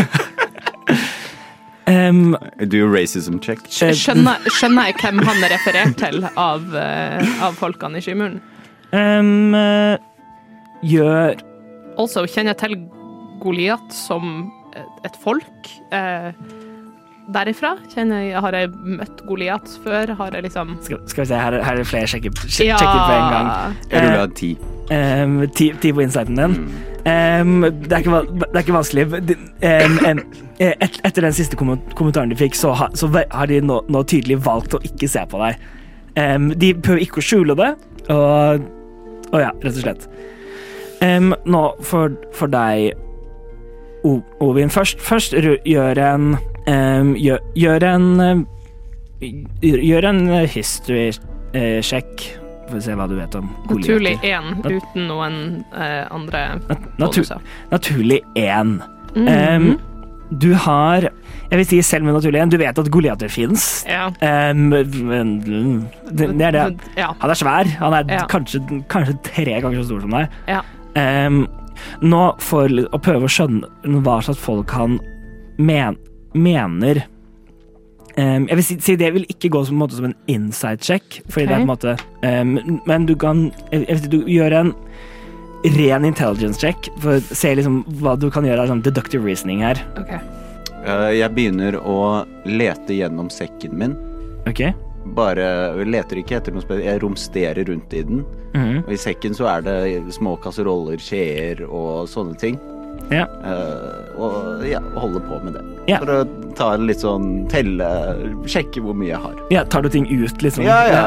em, Do a racism check. Skjønner, skjønner jeg hvem han er referert til av, eh, av folkene i skymuren? em, eh, Gjør Also, kjenner jeg til Goliath som et folk eh, derifra? Kjenner jeg, har jeg møtt Goliath før? Har jeg liksom Skal, skal vi se, her, er- her er det flere sjekker, sjek, sjekker på en gang. Jeg ruller av ti. Um, ti, ti på insighten din. Um, det, er ikke, va- det er ikke vanskelig. De- Um, um, et, etter den siste komment kommentaren de fikk, så, ha, så ve- har de nå, nå tydelig valgt å ikke se på deg. Um, de prøver ikke å skjule det, og, og ja, rett og slett. Um, nå, for, for deg, O Ovin, først, først rø- gjør en um, gjør, gjør en um, gjør en uh, history uh, sjekk for å se hva du vet om naturlig Goliath. én uten noen eh, andre Nat natur bonuser. naturlig én. Mhm. Um, du har Jeg vil si selv med naturlig én, du vet at Goliater fins. Ja. Um, men det, det er det. Ja. Han er svær. Han er Ja. kanskje, kanskje tre ganger så stor som deg. Ja. Um, nå for å prøve å skjønne hva slags folk han men, mener um, Jeg vil si, si det vil ikke gå som, en måte, som en inside check, fordi Ok. det er på en måte um, Men du kan jeg, jeg vet, ikke, du gjør en ren intelligence check for å se liksom hva du kan gjøre av sånn deductive reasoning her. Ok. Eh, Jeg begynner å lete gjennom sekken min. Ok? Bare jeg leter ikke etter noe spesielt. Jeg romsterer rundt i den. Mhm. Og i sekken så er det små kasseroller, skjeer og sånne ting. Ja. Eh, og ja, holder på med det. Ja. For å ta en litt sånn telle, sjekke hvor mye jeg har. Ja, tar du ting ut, liksom? Ja, ja.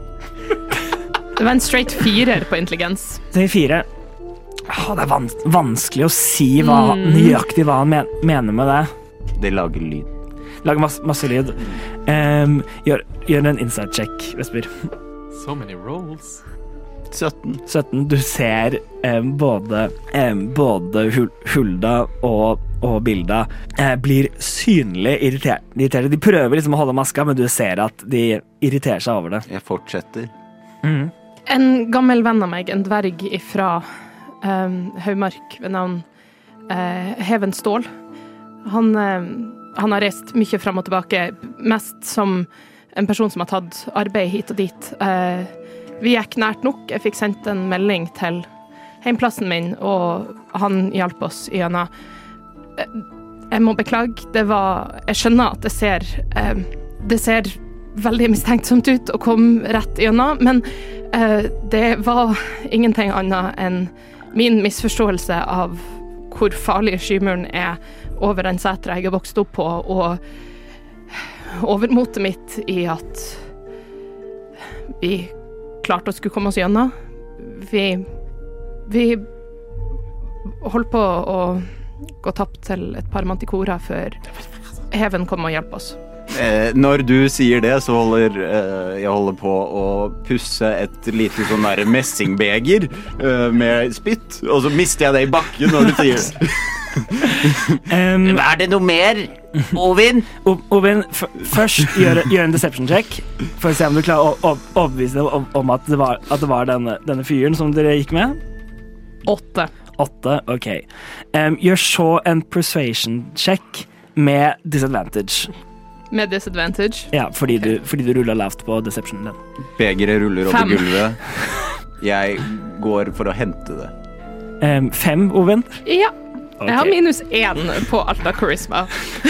Det var en straight firer på intelligens. Det er fire. Åh, det er vans vanskelig å si hva, Mm. nøyaktig hva han men mener med det. Det lager lyd. Lager masse, masse lyd. Um, gjør, gjør en inside check, Vesper. So many rolls. sytten. sytten. Du ser um, både, um, både Hul Hulda og, og Bilda uh, blir synlig irritert, irriterte. De prøver liksom å holde maska, men du ser at de irriterer seg over det. Jeg fortsetter. Mm. En gammel venn av meg, en dverg fra um, Haugmark ved navn uh, Heven Stål. Han, uh, han har reist mye fram og tilbake, mest som en person som har tatt arbeid hit og dit. Uh, vi gikk nært nok. Jeg fikk sendt en melding til heimplassen min, og han hjalp oss gjennom. Jeg må beklage, det var Jeg skjønner at det ser eh, Det ser veldig mistenksomt ut å komme rett gjennom, men eh, det var ingenting annet enn min misforståelse av hvor farlig Skymuren er over den setra jeg har vokst opp på, og overmotet mitt i at vi klarte å skulle komme oss gjennom. Vi, vi holdt på å gå tapt til et par mantikorer før Heaven kom og hjelpe oss. Eh, når du sier det, så holder eh, jeg holder på å pusse et lite sånn der messingbeger eh, med spytt, og så mister jeg det i bakken når du sier det. Um, Er det noe mer, Ovin? O- Ovin, f- først gjør, gjør en deception check for å se om du klarer å å- overbevise deg om, om at det var, at det var denne, denne fyren som dere gikk med. Åtte. Åtte, ok. Um, gjør så en persuasion check med disadvantage. Med disadvantage. Ja, fordi du, fordi du ruller lavt på deceptionen din. Begeret ruller over Fem. gulvet. Jeg går for å hente det. Um, fem, Ovin. Ja. Jeg har Ok. minus én på alt av charisma.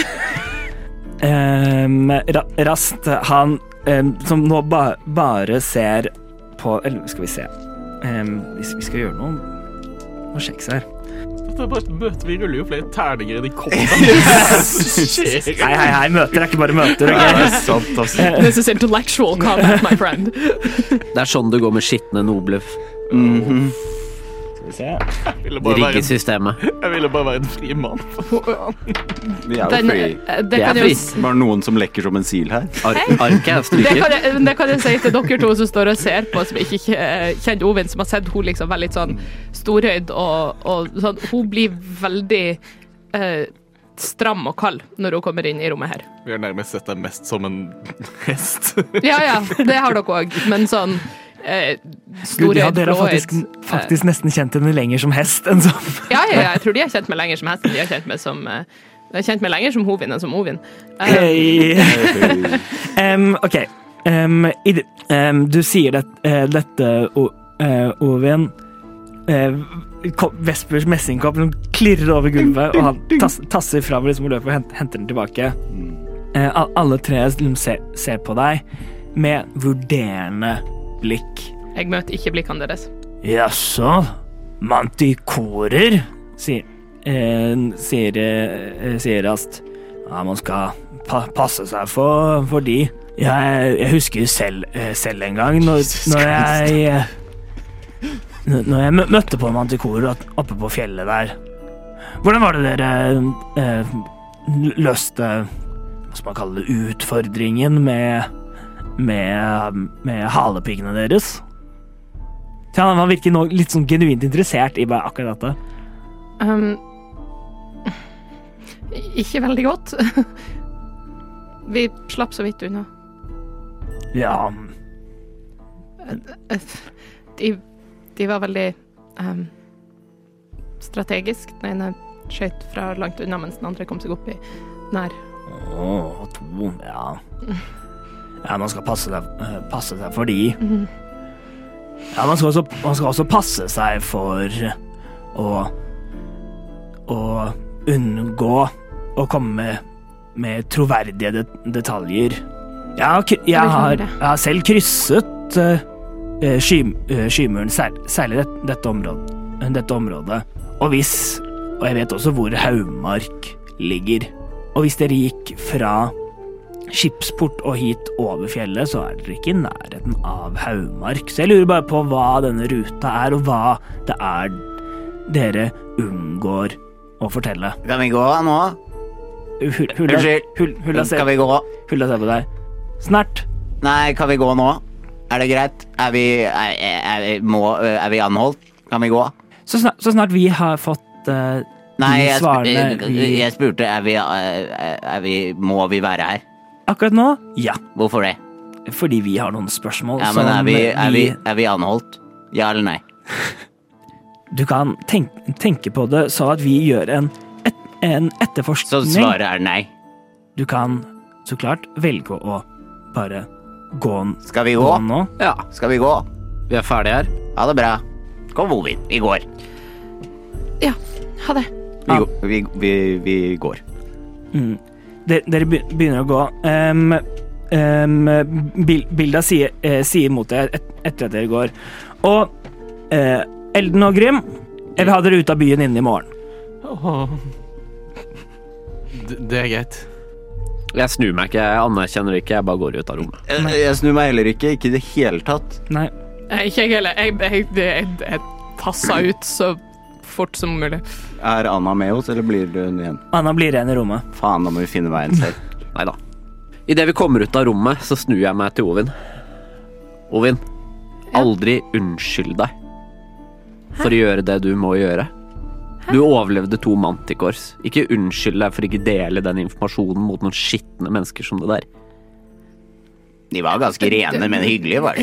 Um, ra Rast, han um, som nå ba bare ser på Eller skal vi se. Um, vi, vi skal gjøre noe Noe sjekks her. Det er bare et møte, vi ruller jo flere terninger enn i koppen. Hei, hei, hei, møter er ikke bare møter. Det Okay? er sant, altså. This is intellectual combat, my friend. Det er sånn det går med skitne noble. Mhm. Skal vi se. Jeg ville De bare være rigger en, systemet. jeg ville bare være en fri mann. Vi er jo Den, free. det, Det er kan fri. jeg, Bare noen som lekker som en sil her. Ar arket er det, stryker. kan jeg, det kan jeg si til dere to som står og ser på, som ikke kje- kjenner Ovin, som har sett hun liksom veldig sånn storhøyd, og, og sånn. Hun blir veldig eh, stram og kald når hun kommer inn i rommet her. Vi har nærmest sett deg mest som en hest. Ja, ja, det har dere òg, men sånn eh, Gud, storhøyd, ja, dere har faktisk, blåhøyd. faktisk nesten kjent henne lenger som hest enn som Ja, ja, ja, jeg tror de har kjent meg lenger som hesten. De har kjent meg som eh, de har kjent meg lenger som Hovin enn som Ovin. Eh, Hei. um, ok. Um, i, det- um, du sier det, eh, dette, o, uh, Ovin. Uh, ko- Vespers messingkopp som klirrer over gulvet, og han tass, tasser fra liksom, og løper og henter, henter den tilbake. Eh, al- alle tre liksom, ser, ser på deg med vurderende blikk. jeg møter ikke blikkene deres. Jaså, mantikorer, sier, eh, sier, eh, sier Rast. Ja, man skal pa passe seg for, for de. Jeg, jeg husker selv, eh, selv en gang når, når jeg eh, n- Når jeg mø- møtte på mantikorer opp- oppe på fjellet der. Hvordan var det dere eh, løste, hva skal man kalle det, utfordringen med med, med halepiggene deres? Så han, han virker nå litt sånn genuint interessert i bare akkurat dette. Um, ikke veldig godt. Vi slapp så vidt unna. Ja, De, de var veldig um, strategisk. Den ene skjøt fra langt unna, mens den andre kom seg opp i nær. åh, to, ja. Ja, man skal passe seg, eh, passe seg for de. Ja, man skal, også, man skal også passe seg for å, å unngå å komme med, med troverdige det, detaljer. Jeg har, kry- jeg, har, jeg har selv krysset uh, sky, uh, skymuren, sær, særlig det, dette, området, dette området. Og hvis, og jeg vet også hvor Haugmark ligger. Og hvis dere gikk fra skipsport og hit over fjellet, så er dere ikke i nærheten av Haugmark. Så jeg lurer bare på hva denne ruta er, og hva det er dere unngår å fortelle. Kan vi gå nå? Hull- Hulla Unnskyld. hull- Hulla Skal ser vi gå? Hulla ser på deg. Snart. Nei, kan vi gå nå? Er det greit? Er vi, er, er, er, må, er vi anholdt? Kan vi gå? Så snart, så snart vi har fått uh, Nei, de jeg, svarene spurte, vi jeg spurte er vi, er, er vi Må vi være her? Akkurat nå, ja. Hvorfor det? Fordi vi har noen spørsmål Ja, men er som vi, er, vi, er vi anholdt? Ja eller nei? Du kan tenk, tenke på det så at vi gjør en, et, en Så etterforskning. svaret er nei. Du kan så klart velge å bare gå, Skal vi gå? gå nå. Ja, Skal vi gå? vi er ferdige her. Ha det bra. Kom, Ovin, vi går. Ja, ha det. Vi, vi, vi, vi går. Mm. Dere, dere begynner å gå. Um, um, Bilda sier, uh, sier mot dere et, etter at dere går. Og uh, Elden og Grim, jeg vil ha dere ut av byen innen i morgen. Åh. Det, det er greit. Jeg snur meg ikke, jeg anerkjenner ikke, jeg bare går ut av rommet. Jeg, jeg snur meg heller ikke, ikke i det hele tatt. Nei. Nei, ikke jeg heller. Jeg, jeg, jeg, jeg tasser ut så fort som mulig. Er Anna med oss, eller blir hun igjen? Anna blir igjen i rommet. Faen, da må vi finne veien selv. Neida. I det vi kommer ut av rommet, så snur jeg meg til Ovin. Ovin, aldri unnskyld deg for å gjøre det du må gjøre. Du overlevde to manticores. Ikke unnskyld deg for ikke dele den informasjonen mot noen skittende mennesker som det der. De var ganske rene, men hyggelige, var de.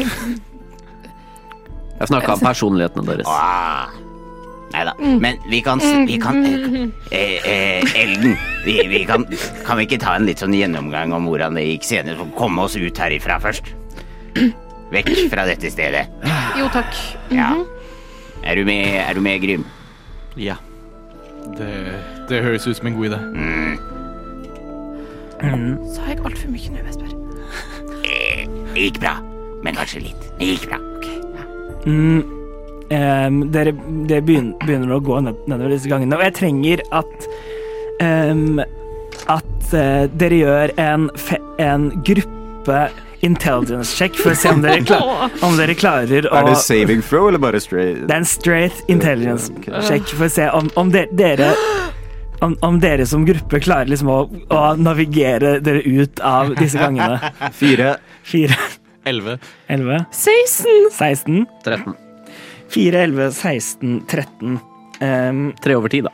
Jeg snakket om personlighetene deres. Åh. Neida, men vi kan, vi kan eh, eh, Elden, vi, vi kan, kan vi ikke ta en litt sånn gjennomgang om hvordan det gikk senere, så komme oss ut herifra først? Vekk fra dette stedet. Jo, takk. Ja. Er du med, er du med, Grim? Ja. Det, det høres ut som en god idé. Mm. Mm. Sa jeg alt for mye nå, Vesper? Eh, det gikk bra, men kanskje litt. Det gikk bra. Mm. Um, dere, dere begynner, begynner å gå ned, nedover disse gangene, og jeg trenger at um, at uh, dere gjør en, fe, en gruppe intelligence check for å se om dere, klar, om dere klarer å... Er det saving throw, eller bare straight? Det er en straight intelligence check for å se om, om de, dere om, om dere som gruppe klarer liksom å, å navigere dere ut av disse gangene. Fire. Fire. Elleve. Elleve. seksten. seksten. tretten. Fire, elleve, seksten, tretten. Um, Tre over ti, da.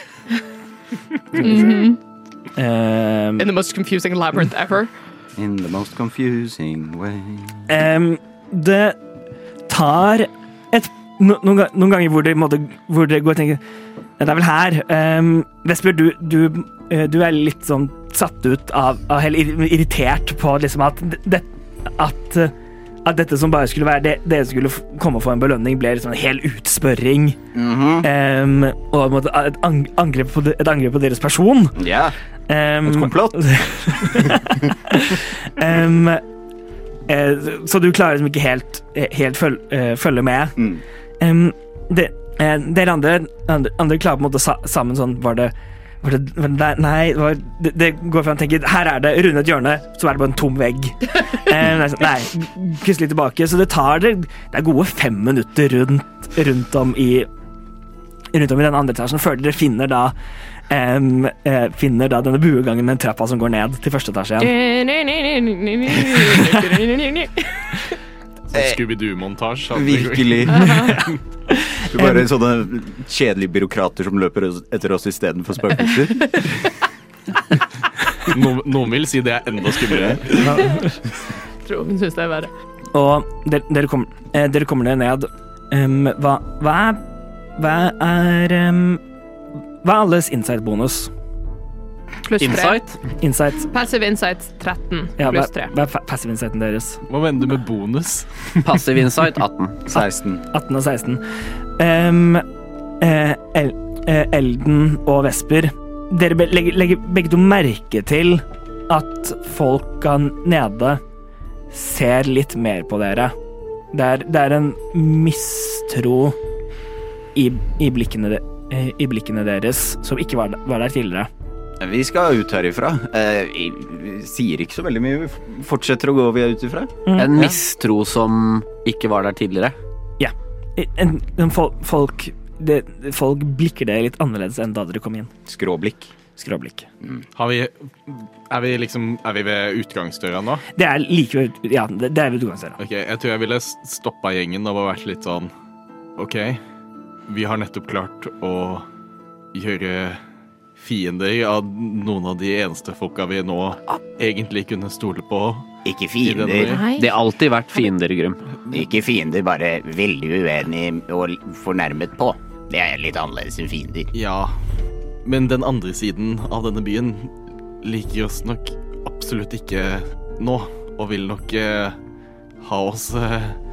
Mm-hmm. um, In the most confusing labyrinth ever. In the most confusing way. um, det tar et, no, noen, ga- noen ganger hvor det, måtte, hvor det går og tenker det er vel her. Um, Vesper, du, du, eh, du er litt sånn satt ut av, av helt ir- irritert på liksom at, det, at, eh, at dette som bare skulle være det, dere skulle f- komme og få en belønning, ble liksom en hel utspørring. Mhm. Um, og på en måte et, ang- angrep på, de- et angrep på deres person. Ja, Um, et komplott. um, eh, så du klarer liksom ikke helt, helt føl, eh, følge med. Mm. Um, det, eh, dere andre, andre, andre klarer på en måte sa, sammen sånn, var det, var det, var det Nei, det, var, det, det går fra å tenke, her er det, rundet et hjørne, så er det bare en tom vegg. um, nei, nei, kryss litt tilbake, så det tar det, det er gode fem minutter rundt, rundt om i rundt om i den andre etasjen, før dere finner da um, eh, finner da denne buegangen med en trappa som går ned til første etasje igjen. Sånn Scooby-Doo-montasje. Virkelig. Det er bare sånne kjedelige byråkrater som løper oss- etter oss i stedet for spøkelser. No, noen vil si det er enda skumlere. Tror hun synes det er verre. Og dere, dere, kom, eh, dere kommer dere ned. Um, hva, hva er Hva er um, Hva er alles insight-bonus? Pluss tre. Insight. Insight. Passive insight tretten. Ja, hva, Pluss tre. hva er fa- passive insighten deres? Hva mener du med bonus? Passiv insight atten. seksten. atten og seksten. Um, eh, El, eh, Elden og Vesper, dere be- legger, legger begge to merke til at folka nede ser litt mer på dere. Det er, det er en mistro i, i, blikkene, de- eh, i blikkene deres som ikke var, var der tidligere. Vi skal ut herifra. Eh, vi sier ikke så veldig mye. Vi fortsetter å gå vi er ut ifra. En mistro som ikke var der tidligere. En, en fol, folk, det, folk blikker det litt annerledes enn da dere kom inn. Skråblikk. Skråblikk. Har vi, er vi liksom Er vi ved utgangsdøra nå? Det er like ved Ja, det, det er ved utgangsdøra. Ok, jeg tror jeg ville stoppa gjengen og bare vært litt sånn OK, vi har nettopp klart å gjøre fiender av noen av de eneste folka vi nå egentlig kunne stole på. Ikke I denne fiender. byen. Nei. Det har alltid vært fiender, Grum. Ikke fiender, bare veldig uenig og fornærmet på. Det er litt annerledes enn fiender. Ja, men den andre siden av denne byen liker oss nok absolutt ikke nå, og vil nok eh, ha oss eh,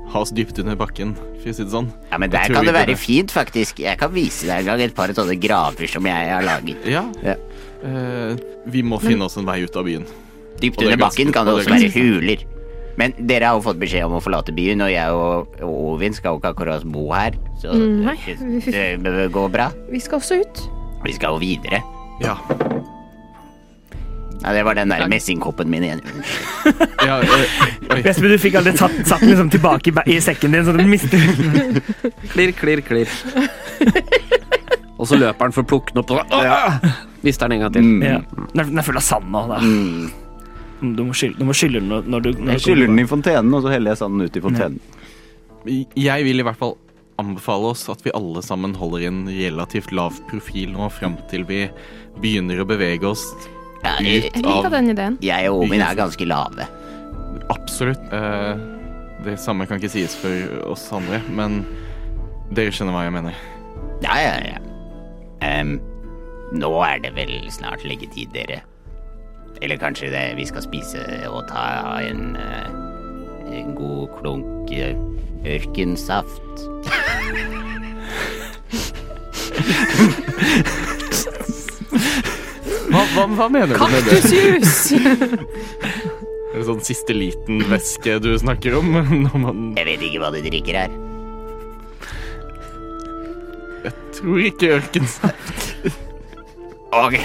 ha oss dypt under bakken, for å si det sånn. Ja, men der kan det være fint, faktisk. Jeg kan vise deg en gang et par sånne graver som jeg har laget. Ja. Ja. Uh, vi må finne oss en vei ut av byen. Dypt under bakken kan det også være huler. Men dere har jo fått beskjed om å forlate byen, og jeg og, og Ovin skal jo ikke akkurat bo her. Så Nei. det bør gå bra. Vi skal også ut. Vi skal jo videre. Ja. Ja, det var den der messingkoppen min igjen. ja uh, oi. Vesper, du fikk aldri satt, satt den liksom tilbake i, i sekken din, så du mister Klirr, klirr, klirr. Og så løper han for å plukke den opp, og så ja. Mister den en gang til. Mm. Ja. Den er full av sand nå, da. Mm. Du må skylle, du må skylle den når, når du når Jeg skyller den i fontenen, og så heller jeg sanden ut i fontenen. Jeg vil i hvert fall anbefale oss at vi alle sammen holder en relativt lav profil nå frem til vi begynner å bevege oss Ja, jeg, Jeg liker den ideen. jeg og Ovin er ganske lave. Absolutt. Eh, det samme kan ikke sies for oss andre, men dere skjønner hva jeg mener. Ja, ja, ja. Um, nå er det vel snart leggetid, dere. Eller kanskje det vi skal spise og ta en, uh, en god klunk uh, ørkensaft. Hva, hva, hva mener du med det? Kaktusjus! Er det sånn siste liten væske du snakker om? Når man... Jeg vet ikke hva du drikker her. Jeg tror ikke ørkensaft. Ok.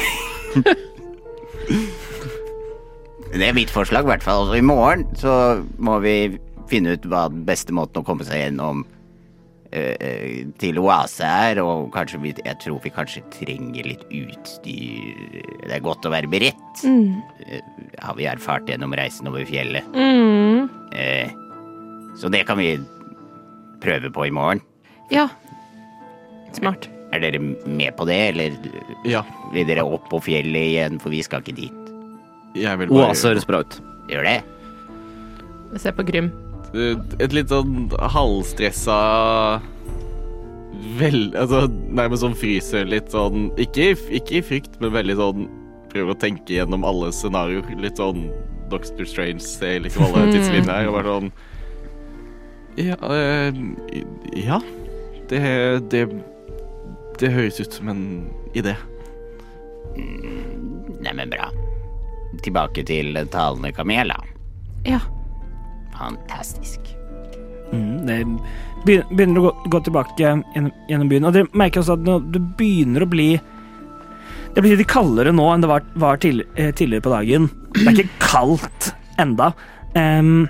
Det er mitt forslag, i hvert fall. Altså, i morgen så må vi finne ut hva den beste måten å komme seg gjennom uh, til Oase er, og kanskje vi, jeg tror vi kanskje trenger litt utstyr. Det er godt å være beredt. Mm. Uh, har vi erfart gjennom reisen over fjellet. Mm. Uh, så det kan vi prøve på i morgen. Ja. Smart. Er dere med på det, eller Ja, vil dere opp på fjellet igjen, for vi skal ikke dit? jeg vil bare... Oase høres bra ut. Gjør det? Jeg ser på Grym. Et litt sånn halvstressa vel, altså nærmest sånn fryser litt sånn, ikke, ikke i frykt, men veldig sånn prøver å tenke gjennom alle scenarioer, litt sånn Doctor Strange ser liksom alle tidslinjer her, og bare sånn ja, øh, ja det, det det høres ut som en idé. Mm, nei, men bra. Tilbake til talende kamel, da. Ja. Fantastisk. Mm, det begyn- begynner å gå, gå tilbake gjennom, gjennom byen, og dere merker også at nå, det begynner å bli det blir litt kaldere nå enn det var, var til, eh, tidligere på dagen. Det er ikke kaldt enda. Um,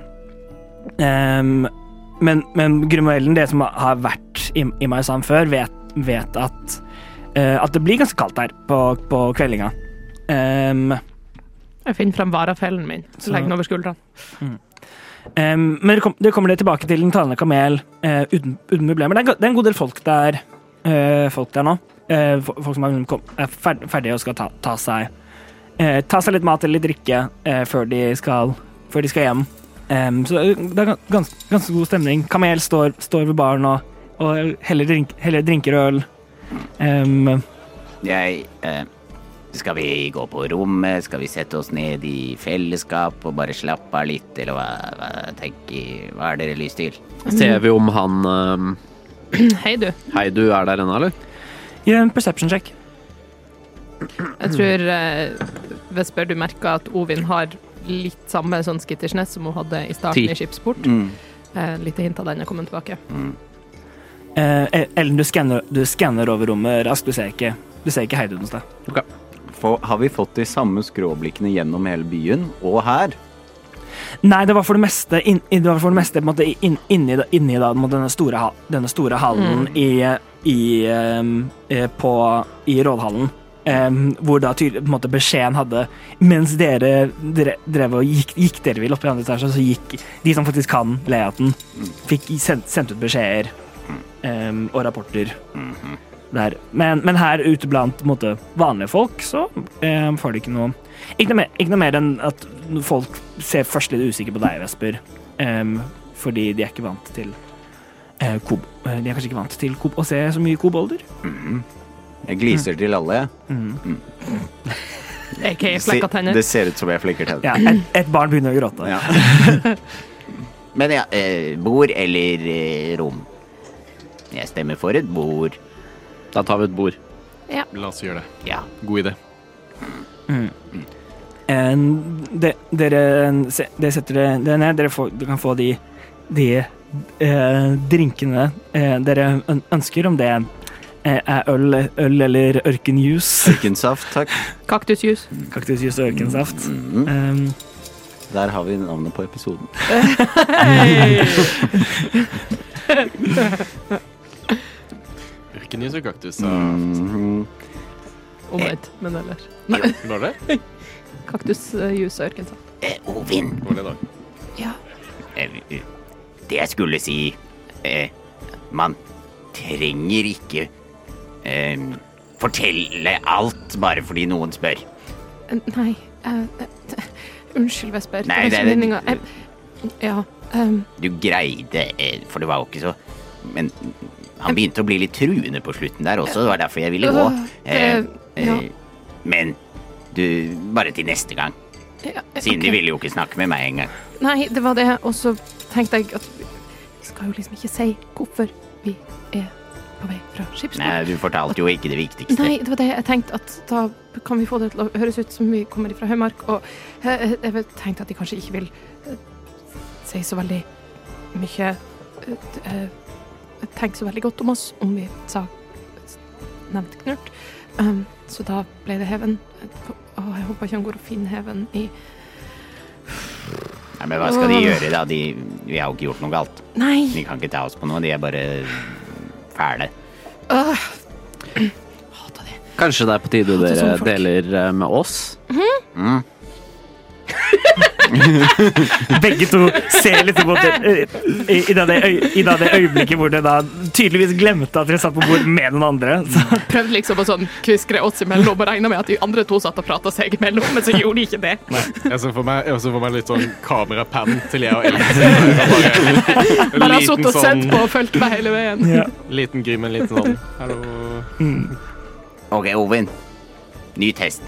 um, men, men Grimoellen, det som har vært i, i Maizan før, vet, vet at, uh, at det blir ganske kaldt her på, på kveldinga. Um, Jeg finner frem varafellen min, så legger den over skuldrene. Mm. Um, men det, kom, det kommer det tilbake til den talende kamel uh, uten, uten problemer. Det er, en go- det er en god del folk der, uh, folk der nå. Uh, fo- folk som er, kom, er ferd, ferdige og skal ta, ta seg uh, ta seg litt mat eller litt drikke uh, før, de skal, før de skal hjem. Um, så det er gans, ganske god stemning. Kamel står, står ved baren og, og heller, drink, heller drinker øl. Um, Jeg eh, Skal vi gå på rommet? Skal vi sette oss ned i fellesskap og bare slappe av litt, eller hva, hva tenker Hva har dere lyst til? Ser vi om han um, Hei, du. Hei, du er der ennå, eller? Gjør en perception check. Jeg tror eh, Vesper, du merker at Ovin har litt samme sånn skittersness som hun hadde i starten Ti. i skipsport. Mm. Eh, lite hint av den er kommet tilbake. Mm. Uh, Ellen, du skanner, du skanner over rommet raskt. Du ser ikke, du ser ikke Heidun noe sted. Okay. For, har vi fått de samme skråblikkene gjennom hele byen, og her? Nei, det var for det meste, inn, det var for det meste på en måte, inn, inni, inni da, denne, store, ha- denne store hallen Mm. i, i, um, eh, på, i rådhallen. Um, hvor da tydelig, på en måte, beskjeden hadde mens dere, dere drev og gikk, gikk dere vil opp i andre etasje, så gikk de som faktisk kan layouten, fikk sendt, sendt ut beskjeder um, og rapporter Mhm. der. Men, men her ute blant på en måte, vanlige folk så um, får de ikke noe ikke noe, mer, ikke noe mer enn at folk ser først litt usikre på deg, Vesper, um, fordi de er ikke vant til uh, kob, uh, de er kanskje ikke vant til kob, å se så mye kobolder. Mhm. Jeg gliser til alle. Mm. A K A flekka tenner. Det ser ut som jeg flikker tenner. Ja, et, et barn begynner å gråte. Ja. Men ja, eh, bord eller eh, rom? Jeg stemmer for et bord. Da tar vi et bord. La oss gjøre det. Ja. God idé. Mm. En, de, dere, se, dere setter det, det ned. Dere, får, dere kan få de, de eh, drinkene eh, dere øn- ønsker, om det eh, er øl, øl eller ørkenjuice. Ørkensaft, takk. Kaktusjus. Kaktusjuice og ørkensaft. Mm. Um, Der har vi navnet på episoden. Ørkenjus og kaktus. Mm. Omvendt, men ellers. Var det? Kaktusjus og ørkensaft. Eh, Ovin, Var det i dag? Ja. eh, det jeg skulle si eh, Man trenger ikke eh, fortelle alt bare fordi noen spør. Nei, eh, eh, unnskyld, Vesper. Nei, det det var er ikke meninga. Jeg- Ja. Um, Du greide, eh, for det var jo ikke så Men han begynte å bli litt truende på slutten der også, det var derfor jeg ville gå. Øh, Eh, det- ja. eh, men du, bare til neste gang. ja, Siden ok. de ville jo ikke snakke med meg engang. Nei, det var det. Og så tenkte jeg at vi skal jo liksom ikke si hvorfor vi er på vei fra skipsport. Nei, du fortalte jo ikke det viktigste. Nei, det var det jeg tenkte, at da kan vi få det til å høres ut som vi kommer fra Høymark, og jeg, jeg tenkte at de kanskje ikke vil eh, si så veldig mye uh, uh, tenke så veldig godt om oss om vi sa nevnt Knurt. Um, så da ble det Heven. Og jeg håper ikke han går og finner Heven i Nei, men hva skal de gjøre da? De, vi har jo ikke gjort noe galt. Nei! De kan ikke ta oss på noe, de er bare fæle. Øh. Hater det. Kanskje det er på tide Hater dere sånne folk. deler eh, med oss? Mm. begge to ser litt mot det, i, i, det, øy, i det øyeblikket hvor dere da tydeligvis glemte at dere satt på bord med noen andre. Så. Prøvde liksom å sånn kviskre oss imellom og regna med at de andre to satt og prata seg imellom, men så gjorde de ikke det. Jeg så for meg, jeg så for meg litt sånn kamerapann til jeg og Ellen. Bare har sittet og sett på og fulgt meg hele veien. Ja. Liten Grim, en liten sånn hallo. Mm. Ok, Ovin. Ny test.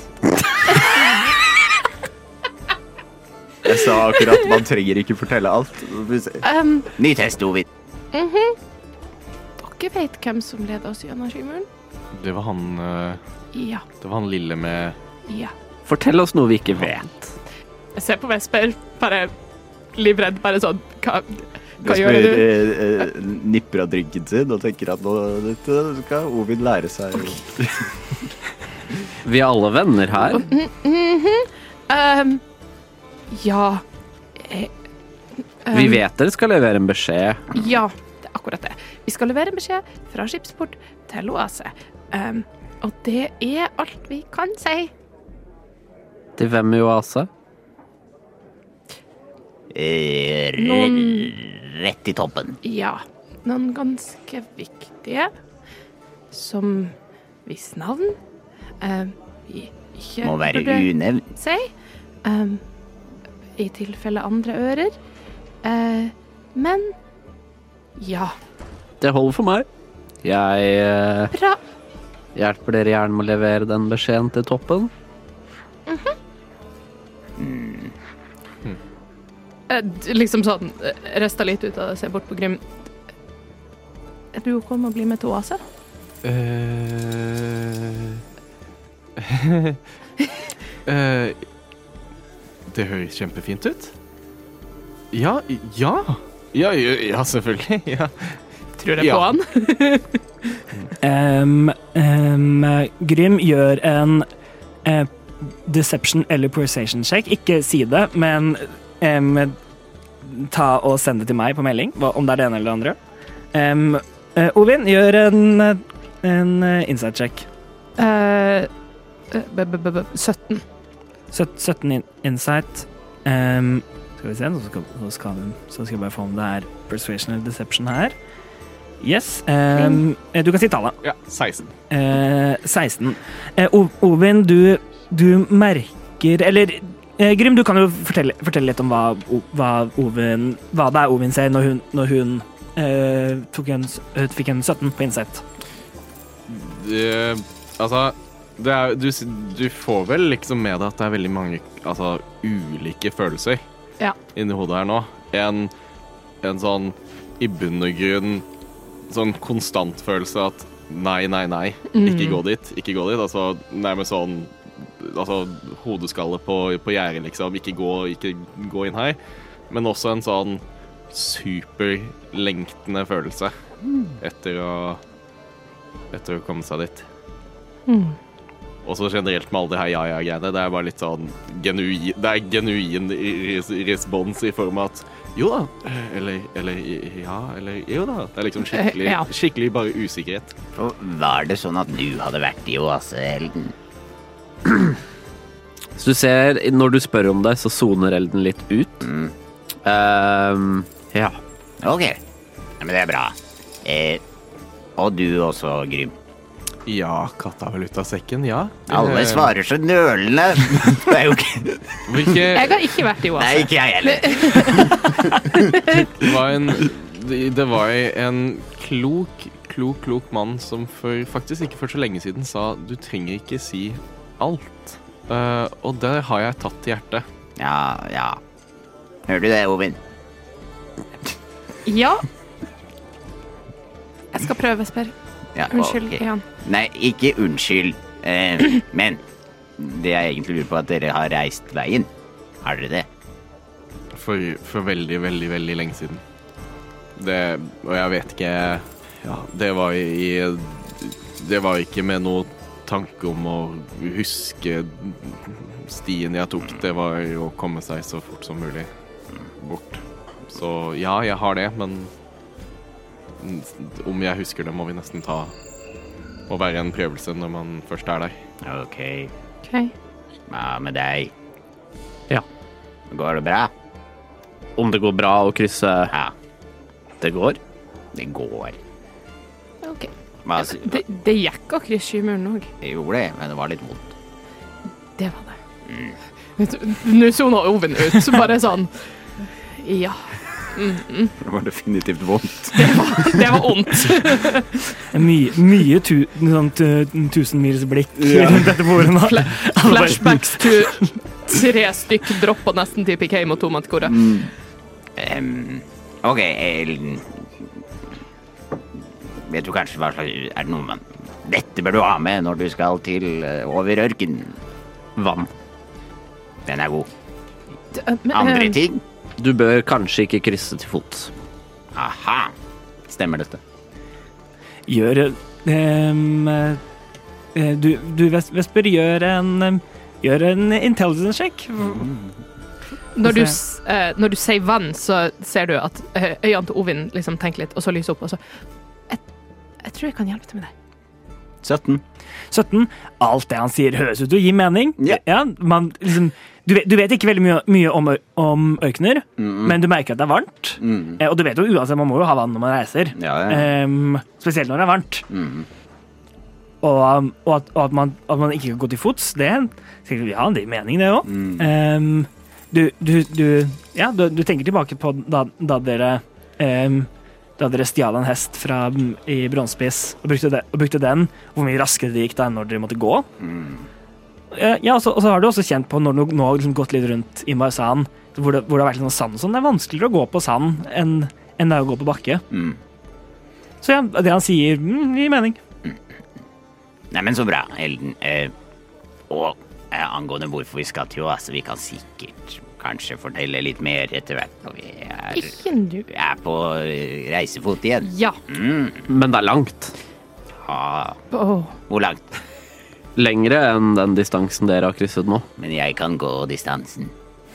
Jeg sa akkurat man trenger ikke fortelle alt. Um, Ny test, Ovin. mhm. Dere vet hvem som leder oss gjennom skymuren? Det var han eh, Ja. Det var han lille med Ja. Fortell oss noe vi ikke vet. Jeg ser på Vesper, bare livredd, bare sånn Hva, hva gjør Vesper du? eh, eh, nipper av drinken sin og tenker at nå dette skal Ovin lære seg. Vi er alle venner her. Mm, mhm. um, ja eh, um, Vi vet dere skal levere en beskjed. Ja, det er akkurat det. Vi skal levere en beskjed fra skipsport til Oase. Um, og det er alt vi kan si. Til hvem i Oase? Eh, Noen- re- rett i toppen. Ja, noen ganske viktige, som hvis navn um, vi ikke Må være burde unevnt. si. Um, I tilfelle andre ører. Eh, men ja, Det holder for meg. Jeg eh, bra. hjelper dere gjerne med å levere den beskjeden til toppen. Eh, d- liksom sånn, eh, resta litt ut av det, ser bort på Grim. Er du ok med å bli med til Oase? Eh, eh, Det høres kjempefint ut. Ja, ja. Ja, ja, ja selvfølgelig. Ja. Tror jeg Ja. på han. Um, um, Grim gjør en eh, deception eller persuasion check. Ikke si det, men um, ta og send det til meg på melding, hva- om det er det ene eller det andre. Um, eh, Ovin, gjør en, en eh, insight check. Eh, eh, b- b- b- b- sytten. Søt- sytten in insight. Um, skal vi se, så skal, så, skal vi, så skal jeg bare få om det er persuasion eller deception her. Yes. Um, eh, du kan si tallet. Ja, seksten. Eh, seksten. Eh, O- Ovin, du, du merker Eller eh, Grim, du kan jo fortelle, fortelle litt om hva, O- hva, Ovin, hva det er Ovin ser når hun, når hun eh, tok en, s- eh, fikk en sytten på insight. Det, altså det er, du, s- du får vel liksom med deg at det er veldig mange altså, ulike følelser Ja. inni hodet her nå. En en sånn i bunn og grunn sånn konstant følelse at nei, nei, nei, ikke gå dit, ikke gå dit. Altså nærmest sånn altså hodeskalle på, på gjerdet, liksom. Ikke gå, ikke gå inn her. Men også en sånn superlengtende følelse etter å etter å komme seg dit. Mm. Og så generelt med alle de her ja-ja-greiene, det er bare litt sånn genuin, det er genuin res respons i form av at jo da, eller, eller ja, eller jo da. Det er liksom skikkelig, Ja. skikkelig bare usikkerhet. Og var det sånn at du hadde vært i oasehelden? Så du ser, når du spør om det, så zoner Elden litt ut. Mm. Ehm, ja. Ok, ja, men det er bra. Eh, og du også, Grym. Ja, katta vel ut av sekken, ja. Alle Eh, svarer så nølende. Det er jo ikke... Hvilke, Jeg har ikke vært i Nei, oase. ikke jeg heller. det var en, det det var en klok, klok, klok mann som for faktisk ikke for så lenge siden sa du trenger ikke si alt. Eh, og det har jeg tatt til hjertet. Ja, ja. Hører du det, Ovin? Ja. Jeg skal prøve, Vesper. Ja, Unnskyld ok. igjen. Nei, ikke unnskyld. Eh, men det jeg egentlig lurer på at dere har reist veien. Har dere det? For, for veldig, veldig, veldig lenge siden. Det, og jeg vet ikke ja, det var i Det var ikke med noe tanke om å huske stien jeg tok. Det var å komme seg så fort som mulig bort. Så ja, jeg har det, men om jeg husker det, må vi nesten ta må være en prøvelse når man først er der. Ok. Ok. Hva med deg? Ja. Går det bra? Om det går bra å krysse Ja, det går. det går. Ok. Hva, s- Det, det gikk å krysse skymuren òg. det gjorde det, men det var litt vondt. Det var det. Vet du, Nå sona Oven ut, så bare sånn Ja. Det var definitivt vondt. Det var ondt. Mye, mye tu, sånn tu, tusenmils blikk rundt dette bordet nå. Alle bare- Flashbacks til tre stykk dropp på nesten til P K mot tomatkoret. Em, ok, Ellen. Vet du kanskje hva slags Er det noe man Dette bør du ha med når du skal til eh, over ørken. Vann. Den er god. Men, Andre eh, ting? Du bør kanskje ikke krysse til fots. Aha. Stemmer dette? Gjør ehm, eh, Du, du Ves- Vesper, gjør en em, Gjør en intelligence check. Når du, s- eh, når du sier vann, så ser du at eh, øynene til Ovin liksom tenker litt, og så lyser opp, og så jeg, jeg tror jeg kan hjelpe til med det. sytten. sytten. Alt det han sier høres ut til å gi mening. Ja. man, liksom, du, vet, du vet ikke veldig mye, mye om, ø- om ørkener, men du merker at det er varmt. Mm. Eh, og du vet jo uansett, man må jo ha vann når man reiser. Ja, ja. Em, spesielt når det er varmt. Mm. Og, um, og, at, og at, man, at man ikke kan gå til fots, det sikkert, ja, det gir mening, det òg. Mm. du, du, du, ja, du, du tenker tilbake på da, da dere em, Da dere stjal en hest fra, i Bronsespiss og brukte, det, og brukte den, hvor mye raskere det gikk da enn når dere måtte gå. Mm. Eh, Ja, og så, og så har du også kjent på når du nå har liksom gått litt rundt i Marsan, hvor det, hvor det har vært litt sånn sand og sånn. Det er vanskeligere å gå på sand enn, enn det er å gå på bakke. Mm. Så ja, det han sier, mm, gir mening. Neimen, så bra, Elden. Eh, og eh, angående hvorfor vi skal til oase, vi kan sikkert kanskje fortelle litt mer etter hvert når vi er, Ikke nå. er på eh, reisefot igjen. Ja. Mm. Men det er langt. Ja, Åh. hvor langt? Lengre enn den distansen dere har krysset nå. Men jeg kan gå distansen.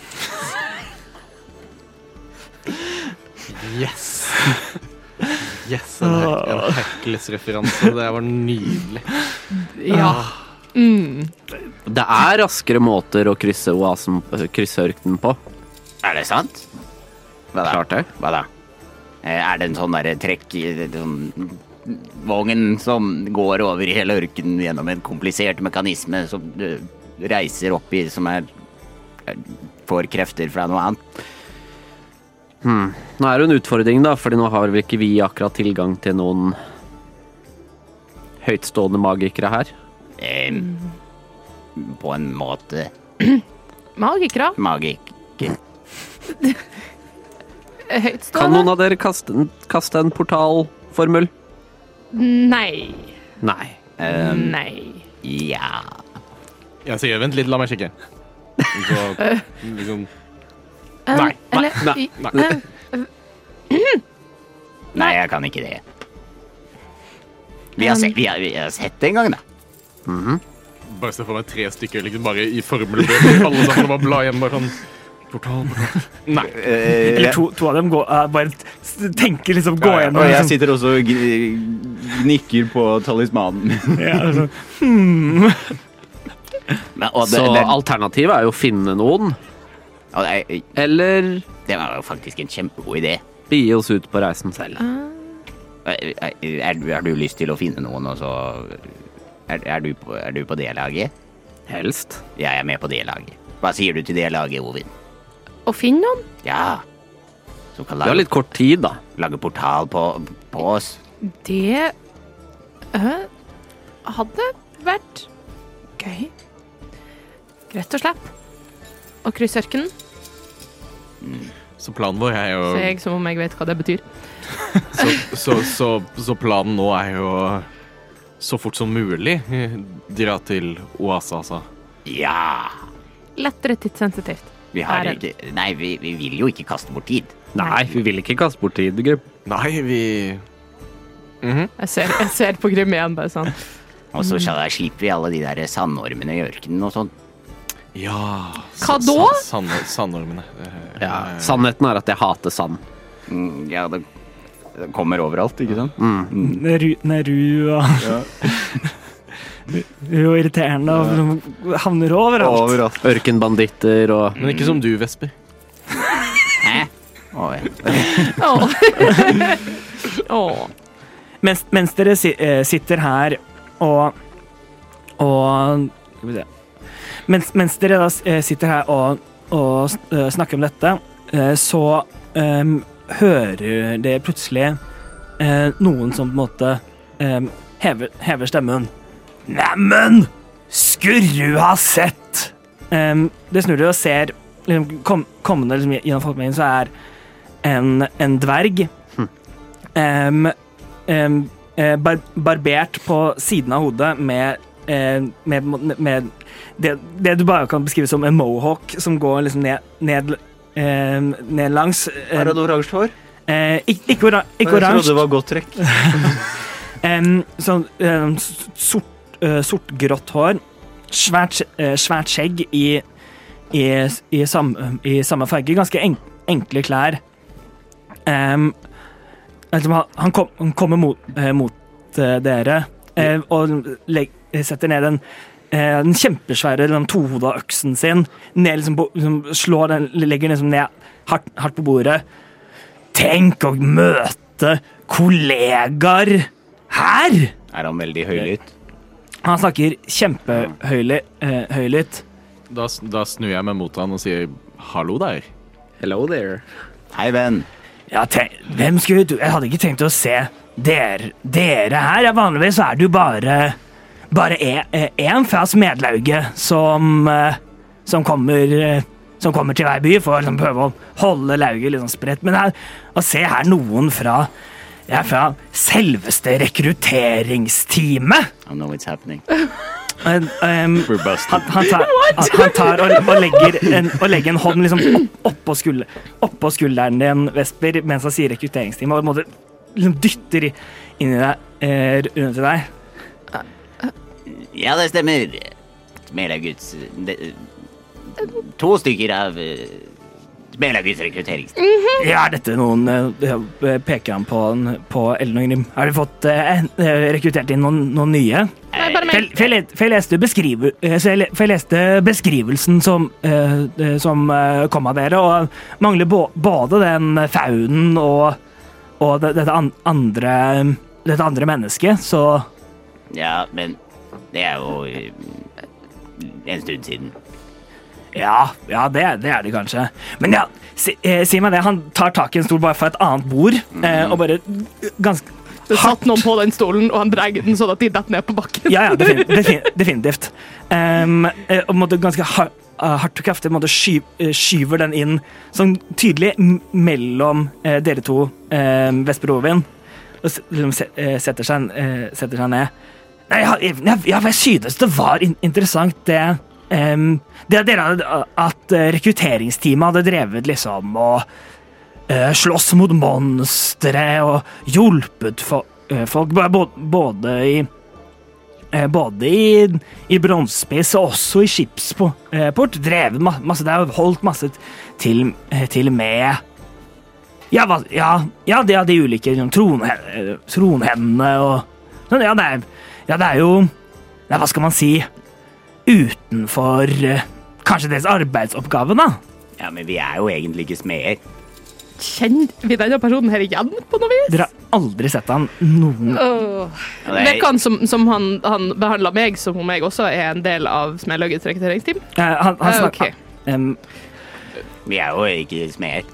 Yes! Yes, en, Her- en Hercules-referanse. Det var nydelig. Ja. Mm. Det er raskere måter å krysse oasen, krysse ørkenen på. Er det sant? Hva da? Klart det. Hva da? Eh, Er det en sånn derre trekk i sånn vogn som går over i hele ørkenen gjennom en komplisert mekanisme som du reiser opp i, som er er- får krefter fra noe annet? Hmm. Nå er det jo en utfordring, da, fordi nå har vel ikke vi akkurat tilgang til noen høytstående magikere her. Eh, på en måte Magikere. magikk. høytstående. Kan noen av dere kaste en, kaste en portalformel? Nei. Nei. Um, Nei. ja. Jeg sier vent litt, la meg sjekke. Så, liksom, Eh, Nei, nei, eller, nei, i- nei. eh, Nei, jeg kan ikke det. Vi har, se, vi har, vi har sett det en gang, da. Bare se for meg tre stykker liksom bare i formelbøker. Alle sammen og bare bla igjen bare sånn portal, portal. Nei. Eh, Eller to, to av dem går, uh, bare s- tenker liksom, gå Ja, ja. gjennom Og jeg liksom, sitter også og gn- gnikker på talismanen min. ja, altså, hmm. Men, og det, Så det, alternativet er jo å finne noen, og det, eller det var jo faktisk en kjempegod idé. begi oss ut på reisen selv. Er, er, du- har du lyst til å finne noen, og så er, er, du på, er du på det laget? Helst. Jeg er med på det laget. Hva sier du til det laget, Ovin? Å finne noen? Ja. Så kan Vi har lage, litt kort tid, da. lage portal på, på oss. Det øh, hadde vært gøy. Greit å slippe. Og krysse ørkenen. Så planen vår er jo Så jeg som om jeg vet hva det betyr. så, så, så, så planen nå er jo så fort som mulig eh, dra til Oasa, altså. Ja. Lettere tidssensitivt. Vi har Er det- ikke Nei, vi, vi vil jo ikke kaste bort tid. Nei, vi vil ikke kaste bort tid, Grym. Nei, vi Mhm. Jeg ser, jeg ser på Grim igjen, bare sånn. Og så skal- slipper vi alle de der sandormene i ørkenen og sånn. Ja Hva sa- da? sa- Sand, sandormene. Eh, Ja, eh, sannheten er at jeg hater sand. Mm, ja, det, Det kommer overalt, ikke sant? Neru, Neru og Ja. jo irriterende og liksom havner overalt. Overalt. Ørkenbanditter og Men ikke som du, Vesper. Hæ? Å, ja. Åh. Åh. Mens, mens dere si, eh, sitter her og og skal vi se. Mens, mens dere da eh, sitter her og, og eh, snakker om dette, eh, så em, hører dere plutselig eh, noen som på en måte em, hever, hever stemmen. Neimen, skulle du ha sett! Um, det snur dere og ser liksom, kom, kommende liksom, gjennom folkemengden, så er en, en dverg um, um, eh, bar, barbert på siden av hodet med, eh, med, med det, det du bare kan beskrive som en mohawk som går liksom ned, ned, eh, ned langs. Her er det oransje hår. Eh, ikke ikke, ora, ikke Jeg trodde oransje. det var godt trekk. Um, sånn um, sort, uh, sortgrått hår, svært, uh, svært skjegg i, i, i, sam, i samme farge, ganske en, enkle klær. Um, altså, han, han, kom, han kommer mot, uh, mot uh, dere uh, og leg, setter ned den, uh, den kjempesvære den tohoda øksen sin, ned, liksom, på, liksom, slår den, legger den liksom ned hardt, hardt på bordet. Tenk å møte kollegaer her! Er han veldig høylytt? Han snakker kjempehøylytt. Uh, høylytt. Da, da snur jeg meg mot han og sier hallo der. Hello there. Hei, venn. Ja, tenk, hvem skulle du Jeg hadde ikke tenkt å se dere, dere her. Ja, vanligvis er du bare bare én fra Smedlauget som, uh, som kommer uh, som kommer til hver by for å liksom, prøve å holde lauget liksom, spredt. Men her, å se her noen fra Jeg er fra selveste rekrutteringsteamet. I know it's happening. Um, um, We're busted. han, han tar, han, han tar og, og, legger en, og legger en hånd liksom opp, oppå, skulder, oppå skulderen din, Vesper, mens han sier rekrutteringsteam, og på en måte liksom dytter i- inn i deg, eh, rundt i deg. Ja, det stemmer. Smedlauguts det- To stykker av uh, Smedlauguts rekrutteringsteam. Ja, er dette noen eh, peker han på, på Ellen og Grim. Har dere fått eh, rekruttert inn noen, noen nye? Nei, bare For meg. jeg- for jeg le- for jeg leste beskrive- eh, så jeg le- for jeg leste beskrivelsen som, eh, eh, som eh, kom av dere, og mangler bå- både den faunen og, og det, dette, an, andre, dette andre mennesket, så Ja, men det er jo uh, en stund siden. ja, ja det, det er det kanskje. Men ja, si, eh, si meg det, han tar tak i en stol bare fra et annet bord, eh, og bare ganske Det satt noen på den stolen, og han dreier den sånn at de detter ned på bakken. Ja, ja, defin, defin, definitivt. Um, eh, og måtte ganske har, hardt og kraftig måte sky, skyver den inn sånn tydelig m- mellom eh, dere to, eh, Vesper og Ovin, og s- liksom se- eh, setter, seg, eh, setter seg ned. Nei, ja, jeg, ja, jeg synes det var in- interessant det Um, det dere hadde, at uh, rekrutteringsteamet hadde drevet liksom og uh, slåss mot monstre og hjulpet fo uh, folk både, både i uh, både i, i Bronsespiss og også i Skipsport. Uh, drevet ma masse, det har holdt masse til, uh, til med ja, hva, ja, ja, det er de ulike liksom, tronhe tronhendene og sånn, ja, det er, ja, det er jo ja, hva skal man si utenfor uh, kanskje deres arbeidsoppgave, da. Ja, men vi er jo egentlig ikke smeder. Kjenner vi denne personen her igjen på noe vis? Dere har aldri sett han noen Oh. Ja, det er- Virker han som, som han, han behandler meg som om jeg også er en del av Smedlaugets rekrutteringsteam? uh, Han, han Ah, snakker ok. um, Vi er jo ikke smeder.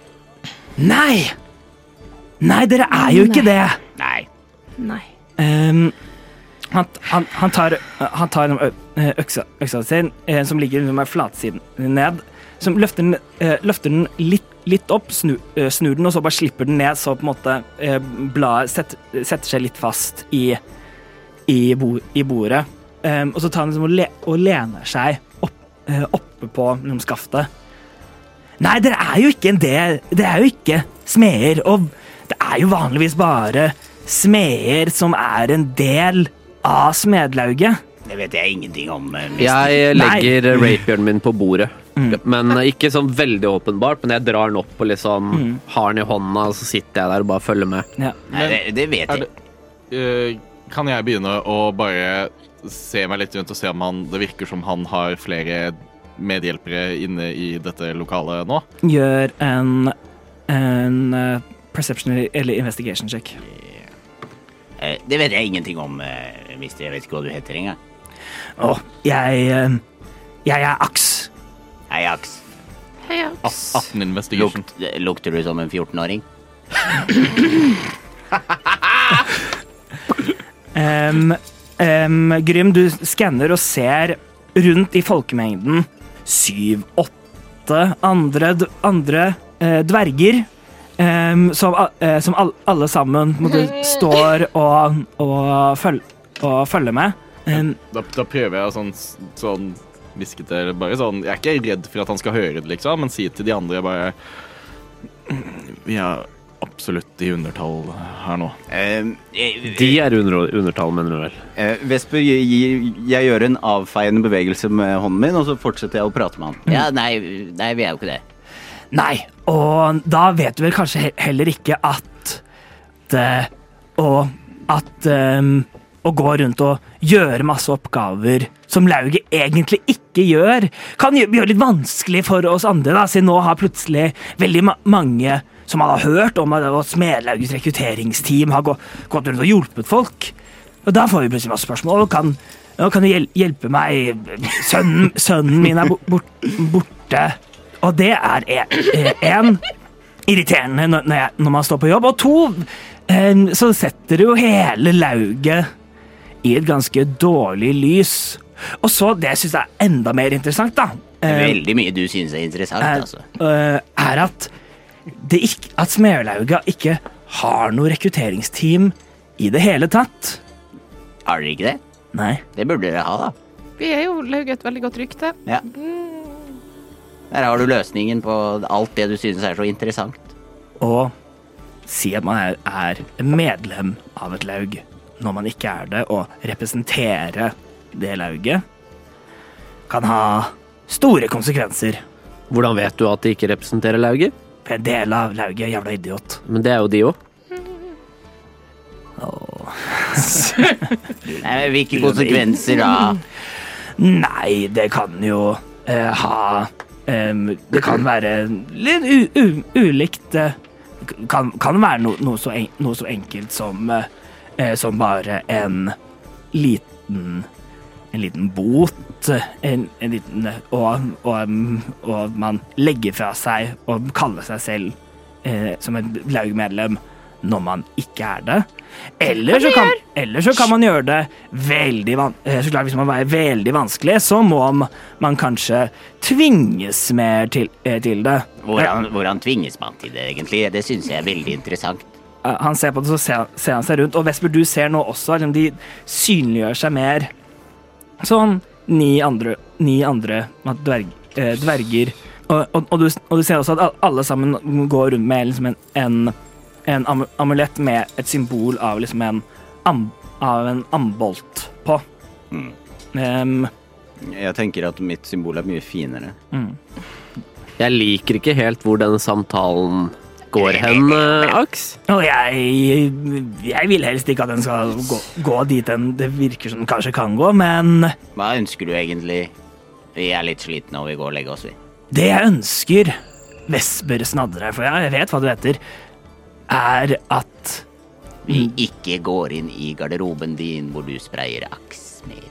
Nei! Nei, dere er jo ikke det. Nei. Nei. Um, han, han, han tar, han tar ø- øksa, øksa sin, eh, som ligger med flatsiden ned, som løfter den, eh, løfter den litt, litt opp, snu, eh, snur den, og så bare slipper den ned, så på en måte eh, bladet setter, setter seg litt fast i, i, bo, i bordet. Um, og så tar han liksom og, le, og lener seg opp, eh, oppe på liksom, skaftet. Nei, dere er jo ikke en del, dere er jo ikke smeder, og det er jo vanligvis bare smeder som er en del av smedlauget. Det vet jeg ingenting om. eh, mister. Jeg Nei. legger rapieren min på bordet. Mm. Men eh, ikke sånn veldig åpenbart, men jeg drar den opp og liksom Mm. har den i hånda, og så sitter jeg der og bare følger med. Ja. Nei, det, det vet Er jeg. det, eh, kan jeg begynne å bare se meg litt rundt og se om han, det virker som han har flere medhjelpere inne i dette lokalet nå? Gjør en, en uh, perception eller investigation check. Eh, Det vet jeg ingenting om, eh, mister. Jeg vet ikke hva du heter engang. Å, jeg eh, Jeg er aks. Hei, Aks. Hei, atten investigation. Lukt, lukter du som en fjortenåring? Um, um, Grym, du skanner og ser rundt i folkemengden syv, åtte andre, d- andre eh, dverger um, som, a- eh, som all, alle sammen på en måte, står og, og, føl, og følger med. Um, Da, da prøver jeg å sånn, sånn hviskete, eller bare sånn, jeg er ikke redd for at han skal høre det, liksom, men si til de andre bare, vi er absolutt i undertall her nå. Eh, eh, De er under, undertall, mener du vel? Eh, Vesper, jeg, jeg, jeg gjør en avfeiende bevegelse med hånden min, og så fortsetter jeg å prate med han. Ja, nei, nei, vi er jo ikke det. Nei, og da vet du vel kanskje he- heller ikke at det, og at um, å gå rundt og gjøre masse oppgaver som lauget egentlig ikke gjør, kan gjø- gjøre litt vanskelig for oss andre, da, siden nå har plutselig veldig ma mange som har hørt om at Smedlaugets rekrutteringsteam har gå gått rundt og hjulpet folk. Og da får vi plutselig masse spørsmål. Kan, ja, kan du hjel hjelpe meg? Sønnen, sønnen min er bo bort borte. Og det er én irriterende når, når, jeg, når man står på jobb. Og to, eh, så setter det jo hele lauget i et ganske dårlig lys. Og så, det synes jeg er enda mer interessant, da. Det er eh, veldig mye du synes er interessant, er, altså. øh, er at, det ikke, at Smedlauga ikke har noe rekrutteringsteam i det hele tatt. Har dere ikke det? Nei. Det burde dere ha, da. Vi er jo lauget et veldig godt rykte. Ja. Der har du løsningen på alt det du synes er så interessant. Og si at man er, er medlem av et laug når man ikke er det, og representere det lauget, kan ha store konsekvenser. Hvordan vet du at de ikke representerer lauget? For en del av lauget er jævla idiot. Men det er jo de òg. Nei, hvilke konsekvenser da? Nei, det kan jo eh, ha em, Det kan være litt u u ulikt. eh, kan, kan være no noe, så en noe så enkelt som, eh, som bare en liten En liten bot. En, en liten, og, og, og man legger fra seg og kaller seg selv eh, som et laugmedlem når man ikke er det. Eller så kan, eller så kan man gjøre det veldig van så klart, hvis man er veldig vanskelig, så må man kanskje tvinges mer til, til det. Hvordan, hvordan tvinges man til det, egentlig? Det synes jeg er veldig interessant. Han ser på det, så ser, ser han seg rundt. Og Vesper, du ser nå også at de synliggjør seg mer. Sånn ni andre, ni andre dverg, eh, dverger. Og, og, og, du, og du ser også at alle sammen går rundt med liksom en, en en am amulett med et symbol av liksom en, am av en ambolt på. Mm. Um, Jeg tenker at mitt symbol er mye finere. Mm. Jeg liker ikke helt hvor denne samtalen går hen, Aks. Og jeg, jeg vil helst ikke at den skal gå, gå dit den det virker som den kanskje kan gå, men Hva ønsker du egentlig? Vi er litt slitne og vi går og legger oss, vi. Det jeg ønsker, Vesper Snadre, for jeg vet hva du heter, er at vi ikke går inn i garderoben din hvor du sprayer aks med.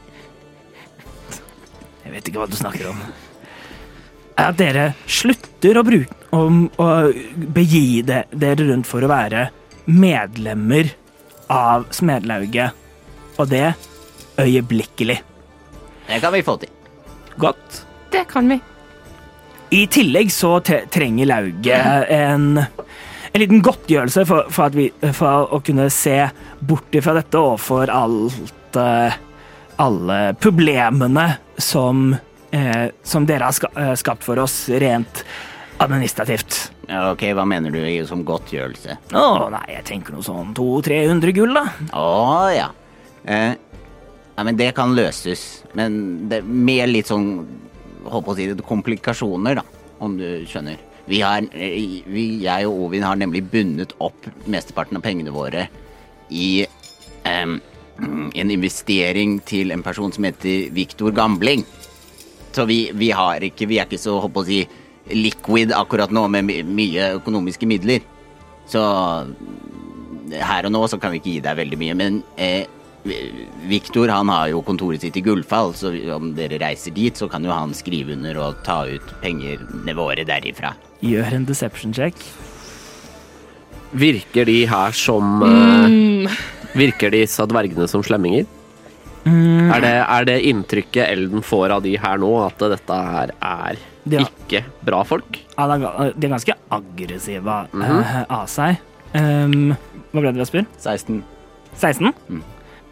Jeg vet ikke hva du snakker om. Er at dere slutter å bruke å, å begi det, dere rundt for å være medlemmer av Smedlauget, og det øyeblikkelig. Det kan vi få til. Godt. Det kan vi. I tillegg så trenger lauget en En liten godtgjørelse for, for, at vi, for å kunne se bort fra dette og for alt, uh, alle problemene som, uh, som dere har ska, uh, skapt for oss rent administrativt. Ja, ok, hva mener du som godtgjørelse? Å, nei, jeg tenker noe sånn to-tre hundre gull, da. Å, ja. Eh, ja, men det kan løses. Men det er mer litt sånn, håper å si det, komplikasjoner, da, om du skjønner. Vi har, vi, jeg og Ovin har nemlig bundet opp mesteparten av pengene våre i um, en investering til en person som heter Victor Gambling. Så vi, vi, har ikke, vi er ikke så, håper å si, liquid akkurat nå med my mye økonomiske midler. Så her og nå så kan vi ikke gi deg veldig mye, men eh, Victor, han har jo kontoret sitt i Gullfall, så om dere reiser dit, så kan jo han skrive under og ta ut pengene våre derifra. Gjør en deception check. Virker de her som mm. uh, Virker de så dvergene som slemminger? Mm. Er, det, er det inntrykket Elden får av de her nå, at dette her er ja. ikke bra folk? Ja, de er ganske aggressive mm -hmm. uh, av seg. Um, hva ble det, Vesper? seksten. seksten? Mm.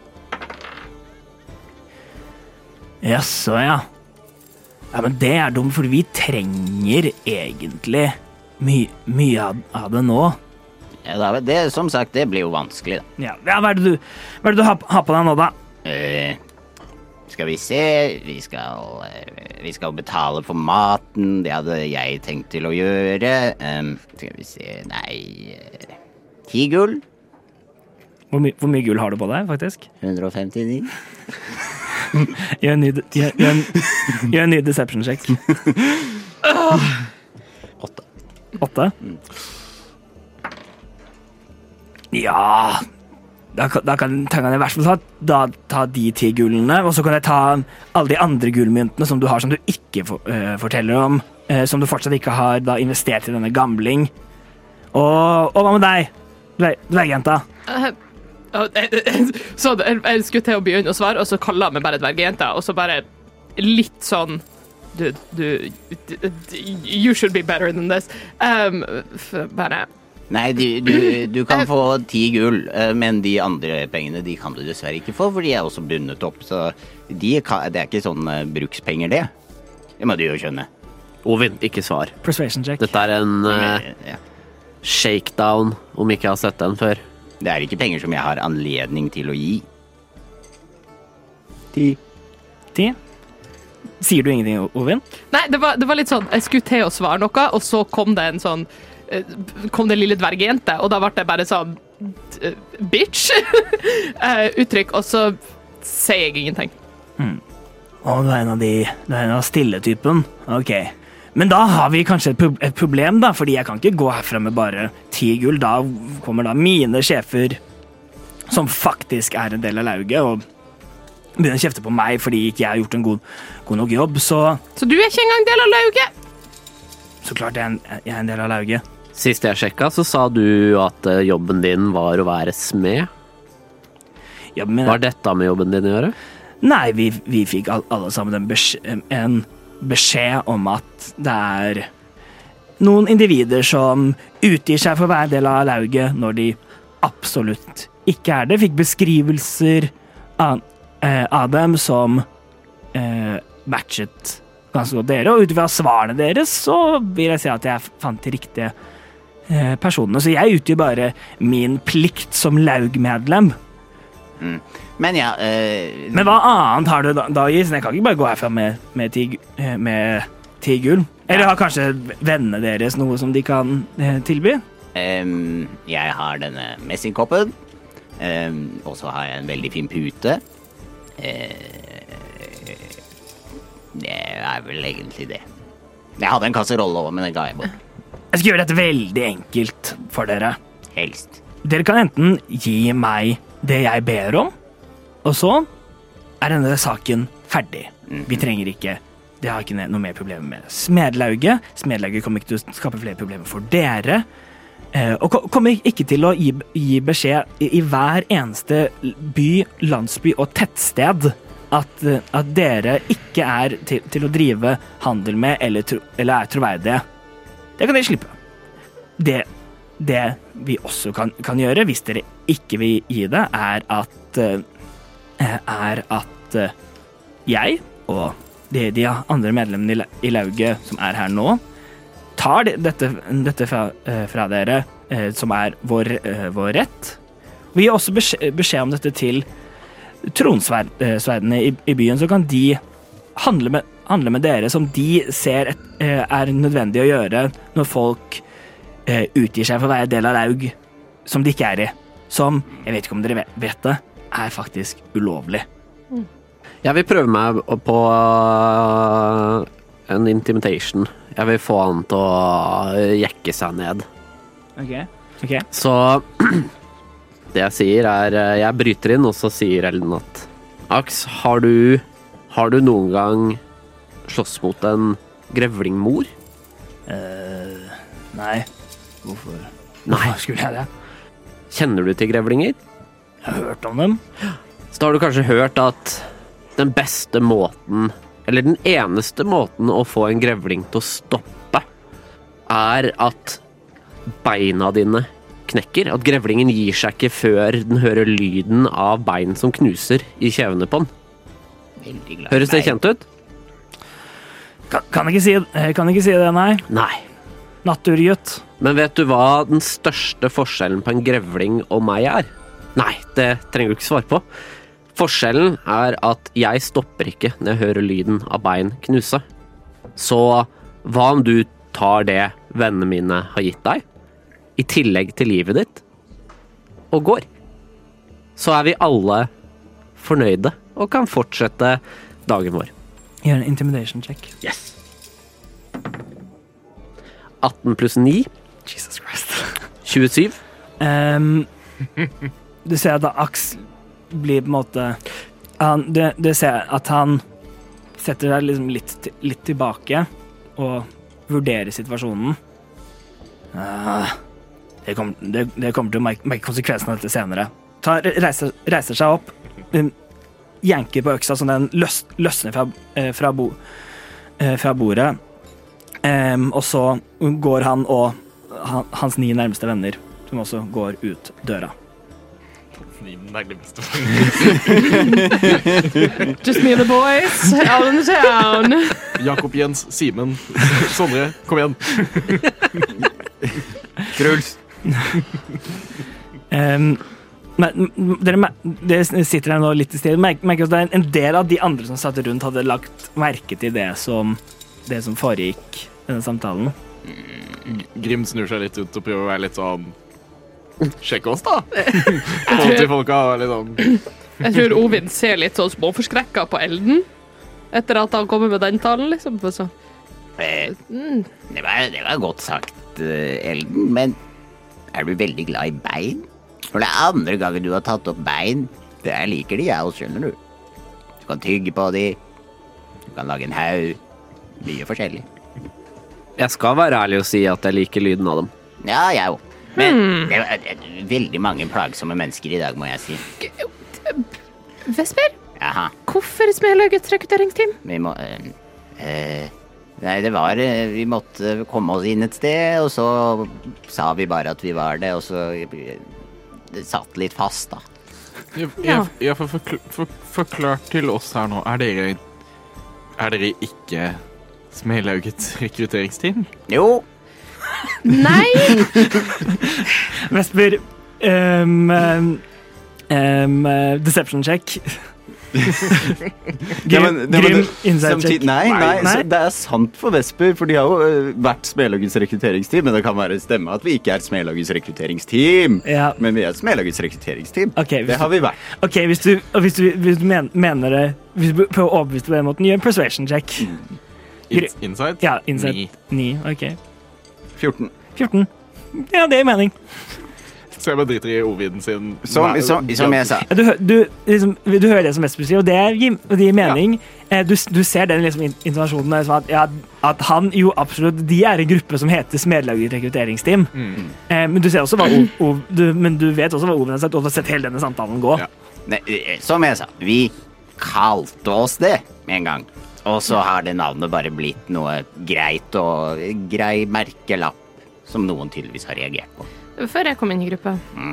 Jaså, ja. Ja, men det er dumt, fordi vi trenger egentlig my mye av, av det nå. Ja, da, det, som sagt, det blir jo vanskelig, da. Ja, ja hva er det du, hva er det du har, har på deg nå, da? Uh, skal vi se, vi skal, uh, vi skal betale for maten, det hadde jeg tenkt til å gjøre. Um, skal vi se, nei, uh, ti gull. Hvor, my hvor mye gull har du på deg, faktisk? hundre og femtini. Gjør en ny, gjør, gjør en, gjør en ny deception check. Åtte. Åtte? Mm. Ja, da, da kan, kan jeg i hvert fall ta, da, ta de ti gullene, og så kan jeg ta alle de andre gullmyntene som du har som du ikke for, uh, forteller om, uh, som du fortsatt ikke har da investert i denne gambling. Og, og hva med deg, dvergjenta? Uh, så jeg skulle til å begynne å svare, og så kaller jeg meg bare dvergjenta, og så bare litt sånn du, du, you should be better than this. Um, bare Nei, du, du, du kan få ti gull, men de andre pengene de kan du dessverre ikke få, for de er også bundet opp, så de kan, det er ikke sånn brukspenger, det. Det må du jo skjønne. Ovin, ikke svar. Persuasion check. Dette er en uh, ja. shakedown, om ikke jeg har sett den før. Det er ikke penger som jeg har anledning til å gi. Ti. Ti? Sier du ingenting, Ovin? Nei, det var, det var litt sånn, jeg skulle til å svare noe, og så kom det en sånn kom det lille dvergjente, og da ble det bare sånn bitch uttrykk, og så sier jeg ingenting. Hmm. Å, du er en av de, du er en av stille-typen. Ok. Men da har vi kanskje et, pro et problem, da, fordi jeg kan ikke gå herfra med bare ti gull. Da kommer da mine sjefer, som faktisk er en del av lauget, og begynner å kjefte på meg fordi ikke jeg har gjort en god, god nok jobb, så... Så du er ikke engang del av lauget? Så klart jeg er en, jeg er en del av lauget. Sist jeg sjekka, så sa du at jobben din var å være smed. Ja, men, Hva har dette med jobben din å gjøre? nei, vi, vi fikk alle sammen en beskjed, en beskjed om at det er noen individer som utgir seg for hver del av lauget når de absolutt ikke er det. Fikk beskrivelser av, eh, av dem som eh, matchet ganske godt dere, og ut fra svarene deres så vil jeg si at jeg fant de riktige eh, personene. Så jeg utgjør bare min plikt som laugmedlem. Mm. Men ja eh, Men hva annet har du da, da Gis? Jeg kan ikke bare gå herfra med, med, ti, med ti gull. Eller har kanskje vennene deres noe som de kan eh, tilby? em, Jeg har denne messingkoppen, em, og så har jeg en veldig fin pute. Eh, det er vel egentlig det. Jeg hadde en kasserolle også, men den ga jeg bort. Jeg skal gjøre dette veldig enkelt for dere. Helst. Dere kan enten gi meg det jeg ber om, og så er denne saken ferdig. Vi trenger ikke Det har ikke noe mer problemer med smedlauget. Smedlauget kommer ikke til å skape flere problemer for dere. Eh, og kommer ikke til å gi, gi beskjed i, i hver eneste by, landsby og tettsted at, at dere ikke er til, til å drive handel med eller, tro, eller er troverdige. Det kan dere slippe. Det, det vi også kan, kan gjøre, hvis dere ikke vil gi det, er at, er at jeg og de, de andre medlemmene i lauget som er her nå, tar dette, dette fra, fra dere, som er vår, vår rett. Vi gir også beskjed, beskjed om dette til tronsverdene i, i byen, så kan de handle med, handle med dere som de ser et, er nødvendig å gjøre når folk utgir seg for å være del av laug som de ikke er i. Som, jeg vet ikke om dere vet det, er faktisk ulovlig. Jeg vil prøve meg på en intimidation. Jeg vil få han til å jekke seg ned. Ok, ok. Så det jeg sier er, jeg bryter inn, og så sier Ellen at Aks, har du, har du noen gang slåss mot en grevlingmor? Uh, nei. Hvorfor? Nei. Hvorfor skulle jeg det? Kjenner du til grevlinger? Jeg har hørt om dem. Så da har du kanskje hørt at den beste måten, eller den eneste måten å få en grevling til å stoppe, er at beina dine knekker. At grevlingen gir seg ikke før den hører lyden av bein som knuser i kjevene på den. Veldig glad. Høres det kjent ut? Kan, kan, ikke si, kan ikke si det, nei. Nei. Naturgutt. Men vet du hva den største forskjellen på en grevling og meg er? Nei, det trenger du ikke svare på. Forskjellen er at jeg stopper ikke når jeg hører lyden av bein knuse. Så hva om du tar det vennene mine har gitt deg, i tillegg til livet ditt, og går? Så er vi alle fornøyde og kan fortsette dagen vår. Gjør en intimidation check. Yes! atten pluss ni. Jesus Christ. tjuesyv. Um, du ser at Aks blir på en måte han, du, du ser at han setter deg liksom litt, litt tilbake og vurderer situasjonen. Uh, det, kom, det, det kommer til å merke, merke konsekvensen av dette senere. Ta, reiser, reiser seg opp, um, jenker på øksa så den løs, løsner fra, uh, fra, bo, uh, fra bordet. Um, og så går han og han, hans ni nærmeste venner, som også går ut døra. Just me and the boys out in the town. Jakob, Jens, Simen, Sondre, kom igjen. Truls. um, men, dere, dere sitter her nå litt i stedet. Merker, merker at det er en del av de andre som satt rundt, hadde lagt merke til det som, det som foregikk denne samtalen. Grim snur seg litt ut og prøver å være litt sånn sjekk oss da. Få til folka litt sånn. Jeg tror Ovin ser litt sånn småforskrekka på Elden etter at han kommer med den talen, liksom. Så. Eh, Mm. det, var, det var godt sagt, eh, Elden, men er du veldig glad i bein? For det er andre gangen du har tatt opp bein. Det jeg liker de, jeg også, skjønner du. Du kan tygge på de, du kan lage en haug, mye forskjellig. Jeg skal være ærlig og si at jeg liker lyden av dem. Ja, jeg òg. Men det er veldig mange plagsomme mennesker i dag, må jeg si. Vesper, Jaha. hvorfor Smedlaugets rekrutteringsteam? Vi må øh, øh, Nei, det var øh, Vi måtte komme oss inn et sted, og så sa vi bare at vi var det, og så øh, det satt litt fast, da. Jeg, jeg, jeg får forkl for, forklart til oss her nå. Er dere Er dere ikke Smedlaugets rekrutteringsteam? Jo. Nei! Vesper, um, um, um, deception check. Ja, men det var Grim det- inside samtid- check. Nei, nei, Nei. så det er sant for Vesper, for de har jo øh, vært Smedlaugets rekrutteringsteam, men det kan være stemme at vi ikke er Smedlaugets rekrutteringsteam. Ja. Men vi er Smedlaugets rekrutteringsteam. Ok, hvis Det har vi vært. Ok, hvis du, og hvis du, hvis du men, mener det Hvis du prøver å overbevise på den måten, gjør en persuasion check. In inside? Ja, inside. Ni. Ni, ok. fjorten. fjorten. Ja, det gir mening. Så jeg bare driter i Oviden sin Som, som, som jeg sa. Ja, du, hø- du, liksom, du hører det som Vesper sier, og det gir, og det gir mening. Eh, Du, du ser den liksom, in- intonasjonen der, sånn at, ja, at han jo absolutt De er en gruppe som heter Smedlaugets rekrutteringsteam. Mm. Eh, men du ser også hva o, o, du, Men du vet også hva Oven har sagt, og du har sett hele denne samtalen gå. Ja. Nei, øh, som jeg sa, vi kalte oss det med en gang. Og så har det navnet bare blitt noe greit og grei merkelapp som noen tydeligvis har reagert på. Før jeg kom inn i gruppa.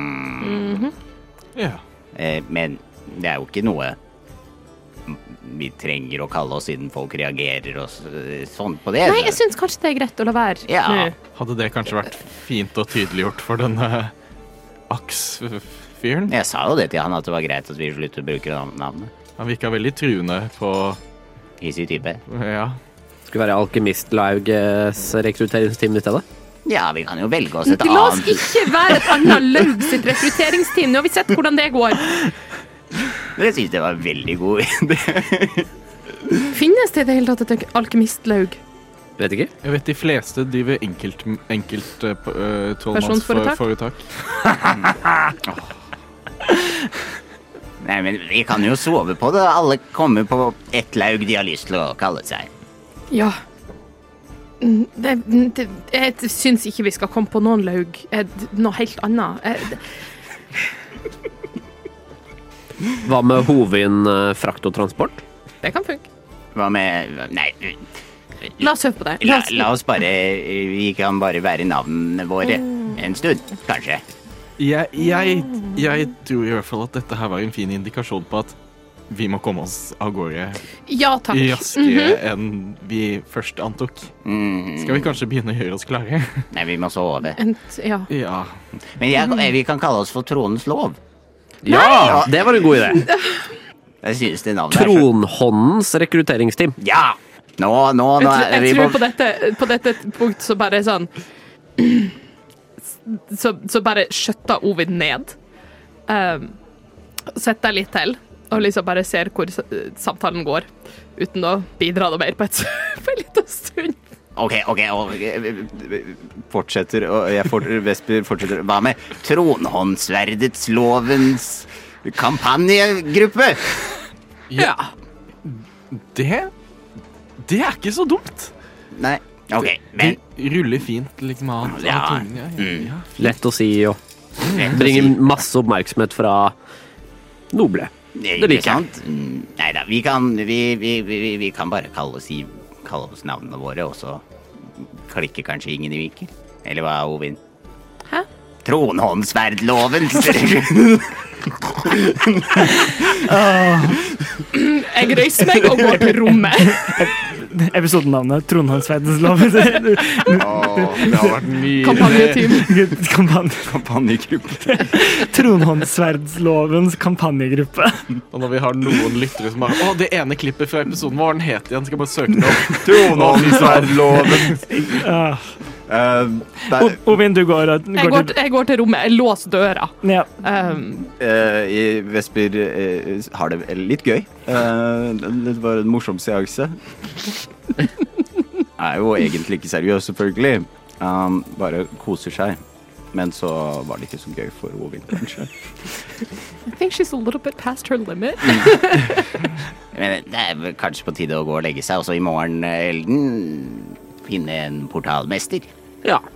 Ja. Eh, Men det er jo ikke noe vi trenger å kalle oss siden folk reagerer og s- sånn på det. Nei, jeg syns kanskje det er greit å la være Ja. nå. Hadde det kanskje vært fint og tydeliggjort for denne Aks-fyren? Jeg sa jo det til han at det var greit at vi slutter å bruke navn- navnet. Han virka veldig truende på I sin type. Ja. Skulle være Alkymist-Lauges rekrutteringsteam i stedet. Ja, vi kan jo velge oss et La oss annet. ikke være et annet Laug sitt rekrutteringsteam. Nå har vi sett hvordan det går. Jeg synes det var en veldig god idé. Finnes det i det hele tatt et alkymistlaug? Vet ikke. Jeg vet de fleste driver enkelt, enkelt uh, Personforetak? tolvmannsforetak. Nei, men vi kan jo sove på det. Alle kommer på ett laug de har lyst til å kalle seg. Ja. Mm, Det, det, jeg syns ikke vi skal komme på noen laug. Eh, Noe helt annet. Eh, det- Hva med Hovin eh, frakt og transport? Det kan funke. Hva med Nei, La oss høre på det. La la, oss, la oss bare Vi kan bare være navnene våre en stund, kanskje. Jeg, jeg, jeg tror i hvert fall at dette her var en fin indikasjon på at vi må komme oss av gårde ja, takk. raskere enn vi først antok. Mm, Skal vi kanskje begynne å gjøre oss klare? nei, vi må sove. En, ja. Ja. Men jeg, vi kan kalle oss for Tronens lov. Ja! Det var en god idé. Jeg synes det navnet er så Tronhåndens rekrutteringsteam. Ja! Nå, nå, nå Jeg, er tror- vi jeg tror på på dette, på dette punkt så bare sånn Så, så bare skjøtter Ovid ned. Um, setter litt til, og liksom bare ser hvor s- samtalen går, uten å bidra noe mer på et på en liten stund. Ok, ok, ok. Fortsetter, og jeg fort, Vesper fortsetter. Hva med Tronhåndsverdets lovens kampanjegruppe? Ja. Det Det er ikke så dumt. Nei, ok, men Det ruller fint liksom av, av Ja. tungen. Ja, ja, ja. Lett å si og rett å bringer si, masse oppmerksomhet fra Noble. det det liker jeg. Nei da, vi kan, vi, vi, vi, vi kan bare kalle oss, i, kalle oss navnene våre, og så klikker kanskje ingen i vinkel. Eller hva, Ovin? Hæ? Tronhåndsverdlovens Jeg røyser meg og går til rommet. Episodenavnet Trondheimsverdens lov. Åh, det har vært nydelig. Kampanjeteam. Kampanje. Kampanjegruppe. Tronhåndsverdslovens kampanjegruppe. Og når vi har noen lyttere som bare Å, det ene klippet fra episoden, hva var den het igjen? Skal jeg bare søke det opp. Tronhåndsverdloven. Ja. Uh, O- Ovin, du går, og- Jeg går går, til jeg går til rommet. Jeg låser døra. ja. Um, uh, Vesper uh, har det vel litt gøy. Uh, det var en morsom seanse. Er jo egentlig ikke seriøs, selvfølgelig. Um, bare koser seg. Men så var det ikke så gøy for Ovin, kanskje. I think she's a little bit past her limit. Men det er vel kanskje på tide å gå og legge seg, og så i morgen, Elden, finne en portalmester. Ja.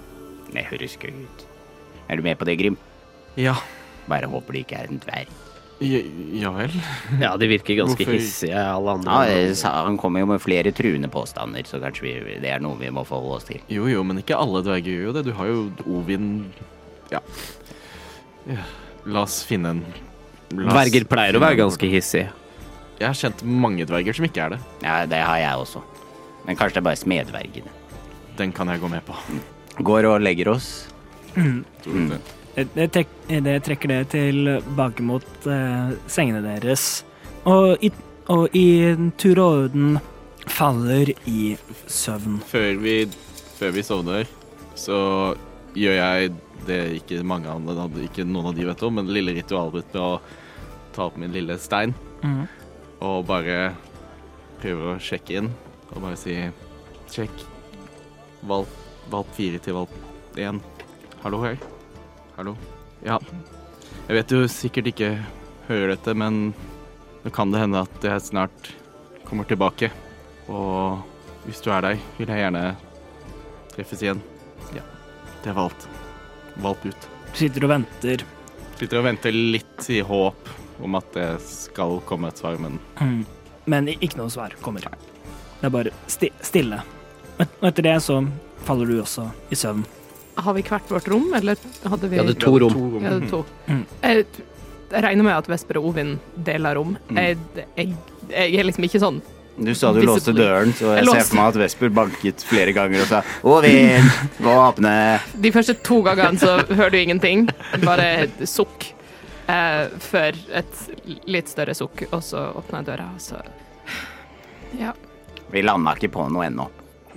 Det høres gøy ut. Er du med på det, Grim? Ja. Bare håper det ikke er en dverg. Ja, ja vel. Ja, de virker ganske Hvorfor? hissige, alle andre. Ja, det sa- han kommer jo med flere truende påstander, så kanskje vi, det er noe vi må forholde oss til. Jo, jo, men ikke alle dverger gjør jo det. Du har jo Ovin. Ja. ja. La oss finne en la oss Dverger pleier å finne være en- ganske hissige. Jeg har kjent mange dverger som ikke er det. Ja, det har jeg også. Men kanskje det er bare smedvergene. Den kan jeg gå med på. Går og legger oss. Mm. Tror du det? Det, det, tek, det trekker det tilbake mot eh, sengene deres, og i, og i tur og orden faller i søvn. Før vi, før vi sovner, så gjør jeg det ikke mange andre, ikke noen av de vet om, men det lille ritualet mitt med å ta opp min lille stein, Mm. og bare prøver å sjekke inn, og bare si, sjekk, valp, valp fire til valp én. Hallo her. Hallo. Ja. Jeg vet jo sikkert ikke hører dette, men det kan det hende at jeg snart kommer tilbake. Og hvis du er der, vil jeg gjerne treffes igjen. Ja, det er valgt. Valp ut. Sitter og venter. Sitter og venter litt i håp om at det skal komme et svar, men Mm. Men ikke noe svar kommer. Det er bare sti stille. Og etter det så faller du også i søvn. Har vi hvert vårt rom, eller hadde vi Vi hadde to rom. Vi hadde to. Mm. Jeg, jeg regner med at Vesper og Ovin deler rom. Jeg, jeg, jeg er liksom ikke sånn. Du sa du Visibly. låste døren, så jeg Jeg ser låste. for meg at Vesper banket flere ganger og sa Ovin, gå og åpne. De første to gangene så hører du ingenting, bare et sukk. Eh, før et litt større sukk, og så åpner jeg døra, og så Ja. Vi landa ikke på noe ennå.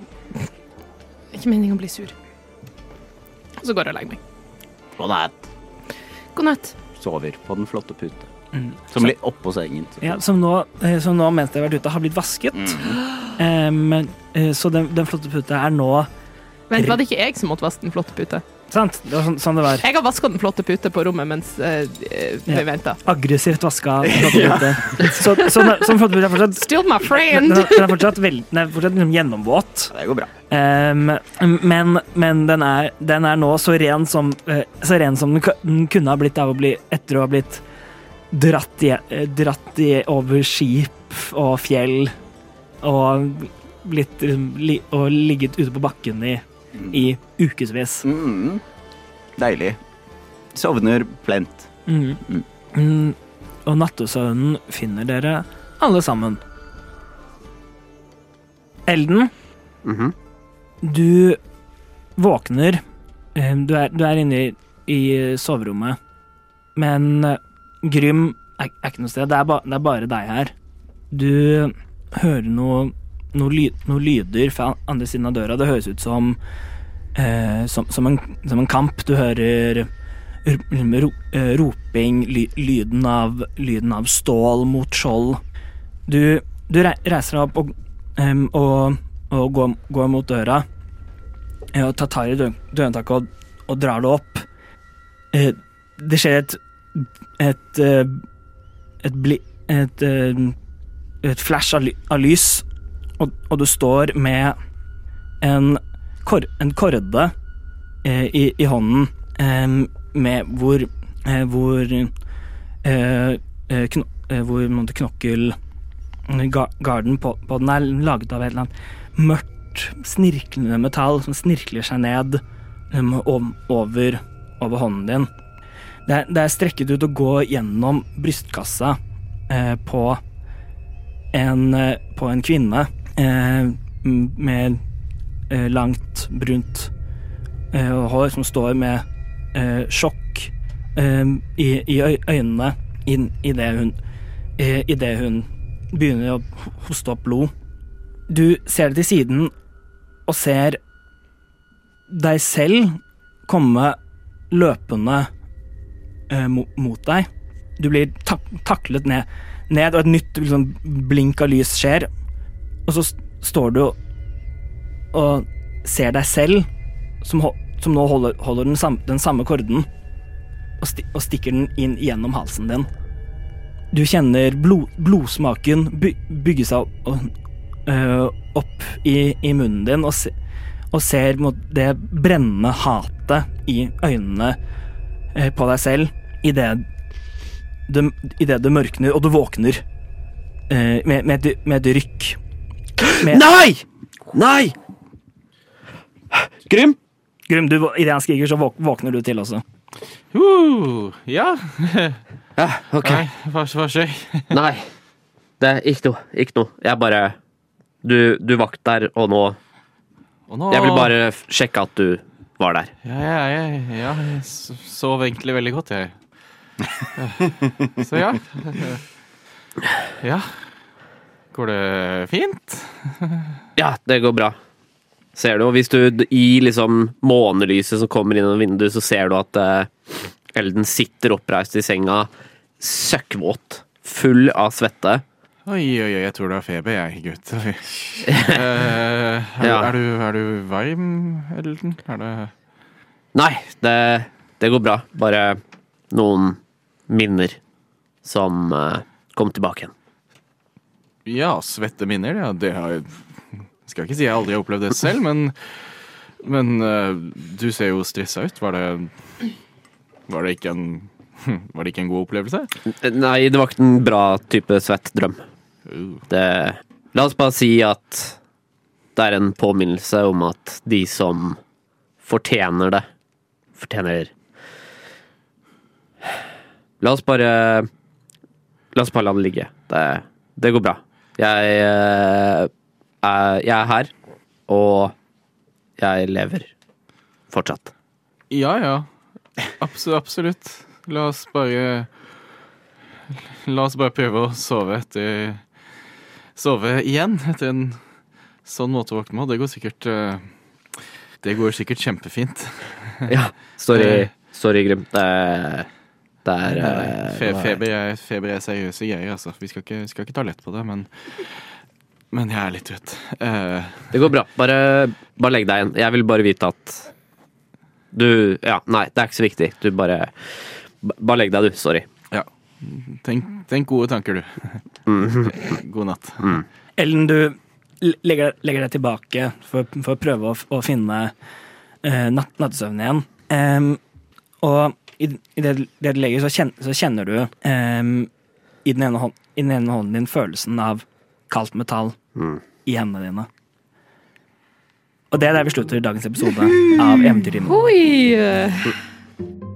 Ikke meningen å bli sur. Og så går jeg og legger meg. God natt. God natt. Sover på den flotte pute. Mm. Som ligger oppå sengen. Ja, som nå, eh, som nå mens de har vært ute, har blitt vasket. Eh, men, eh, så den, den flotte puta er nå Vent, var det ikke jeg som måtte vaske den flotte pute? Sant? Det var sånn, sånn det var. Jeg har vaska den flotte pute på rommet mens eh, vi Ja. venta. Aggressivt vaska flotte pute. Så, så, den- så den flotte pute er fortsatt Still my den friend! er, den er fortsatt, veld, den er fortsatt liksom gjennomvåt. Det går bra. Um, men men den, er, den er nå så ren som, eh, så ren som den ku- den kunne ha blitt av å bli etter å ha blitt dratt, i, eh, dratt i, over skip og fjell og blitt eh, li, og ligget ute på bakken i, i ukevis. Mm. Deilig. Sovner plent. Mm. Mm. Og nattesøvnen finner dere alle sammen. Elden, Mhm. du våkner. eh, Du er, du er inne i, i soverommet, men eh, Grym er, er ikke noe sted. Det er, ba, det er bare deg her. Du hører noe, noe, ly, noe lyder fra andre siden av døra. Det høres ut som, eh, som, som, en, som en kamp. Du hører ro, eh, roping, ly, lyden, av, lyden av stål mot skjold. Du, du re, reiser deg opp og, em, og, og går, går mot døra eh, og tar tak i dør, dørhåndtaket og, og drar det opp. Eh, det skjer et et eh, et, bli, et, eh, et flash av, ly, av lys, og, og du står med en, kor, en korde eh, i, i hånden eh, med hvor eh, hvor eh, eh, kno, eh, hvor måtte knokkel ga, garden på, på den er laget av et eller annet mørkt, snirklende metall som snirkler seg ned um, ov- over, over hånden din. Det er, det er strekket ut å gå gjennom brystkassa eh, på, en, eh, på en kvinne eh, m- med eh, langt, brunt eh, hår som står med eh, sjokk eh, i, i øy- øynene inn i det hun, eh, i det hun begynner å hoste opp blod. Du ser det til siden og ser deg selv komme løpende eh, mo- mot deg. Du blir tak taklet ned, ned, og et nytt liksom, blink av lys skjer. Og så st står du og ser deg selv, som, ho som nå holder, holder den, samme, den samme korden, og, sti og stikker den inn gjennom halsen din. Du kjenner blod blodsmaken by bygge seg opp, øh, opp i, i munnen din, og, se og ser mot det brennende hatet i øynene eh, på deg selv i det det, i det det mørkner, og du våkner eh, med, med, et, med et rykk. Med Nei! Nei! Grym? Grym, du, i det han skriker, så våk, våkner du til også. Uh, ja. Ja, ok. Nei, hva, hva skjer? Nei, det er ikke noe. Ikke noe. Jeg bare Du, du vakt der, og nå Og nå... Jeg vil bare f- sjekke at du var der. Ja, ja, ja, ja jeg s- sov egentlig veldig godt, jeg. Så ja. Ja. Går det fint? Ja, det går bra. Ser du, og hvis du i liksom månelyset som kommer inn gjennom vinduet, så ser du at eh, Elden sitter oppreist i senga, søkkvåt, full av svette. Oi, oi, oi, jeg tror du har feber, jeg, gutt. Oi. Eh, er, Ja. er, du, er du varm, Elden? Er det... Nei, det, det går bra. Bare noen minner som eh, kom tilbake igjen. Ja, svette minner, ja, det har jeg... Skal ikke si jeg aldri har opplevd det selv, men... Men eh, du ser jo stresset ut. Var det... Var det ikke en... Var det ikke en god opplevelse? Nei, det var ikke en bra type svett drøm. Uh. Det, la oss bare si at det er en påminnelse om at de som fortjener det, fortjener La oss bare La oss bare la det ligge. Det, det går bra. Jeg, eh, er, jeg er her, og jeg lever fortsatt. Ja, ja. Absolutt, absolutt. La oss bare La oss bare prøve å sove etter Sove igjen etter en sånn måte å våkne med. Det går sikkert eh, Det går sikkert kjempefint. Ja, sorry, sorry Grim. Det, det er eh, Fe, feber, er, feber er seriøse greier, altså. Vi skal ikke, skal ikke ta lett på det, men Men jeg er litt trøtt. Eh, Det går bra. Bare, bare legg deg igjen. Jeg vil bare vite at du Ja, nei, det er ikke så viktig. Du bare Bare legg deg, du. Sorry. ja. Tenk, tenk gode tanker, du. God natt. Ellen, du legger, legger deg tilbake for, for å prøve å, å finne eh, natt, nattesøvnen igjen. Em, og i, i det, det du legger, så kjenner, så kjenner du em, i, den ene hånd, i den ene hånden din følelsen av kaldt metall i hendene dine. Og det er der vi slutter dagens episode av Eventyrtimen. Oi!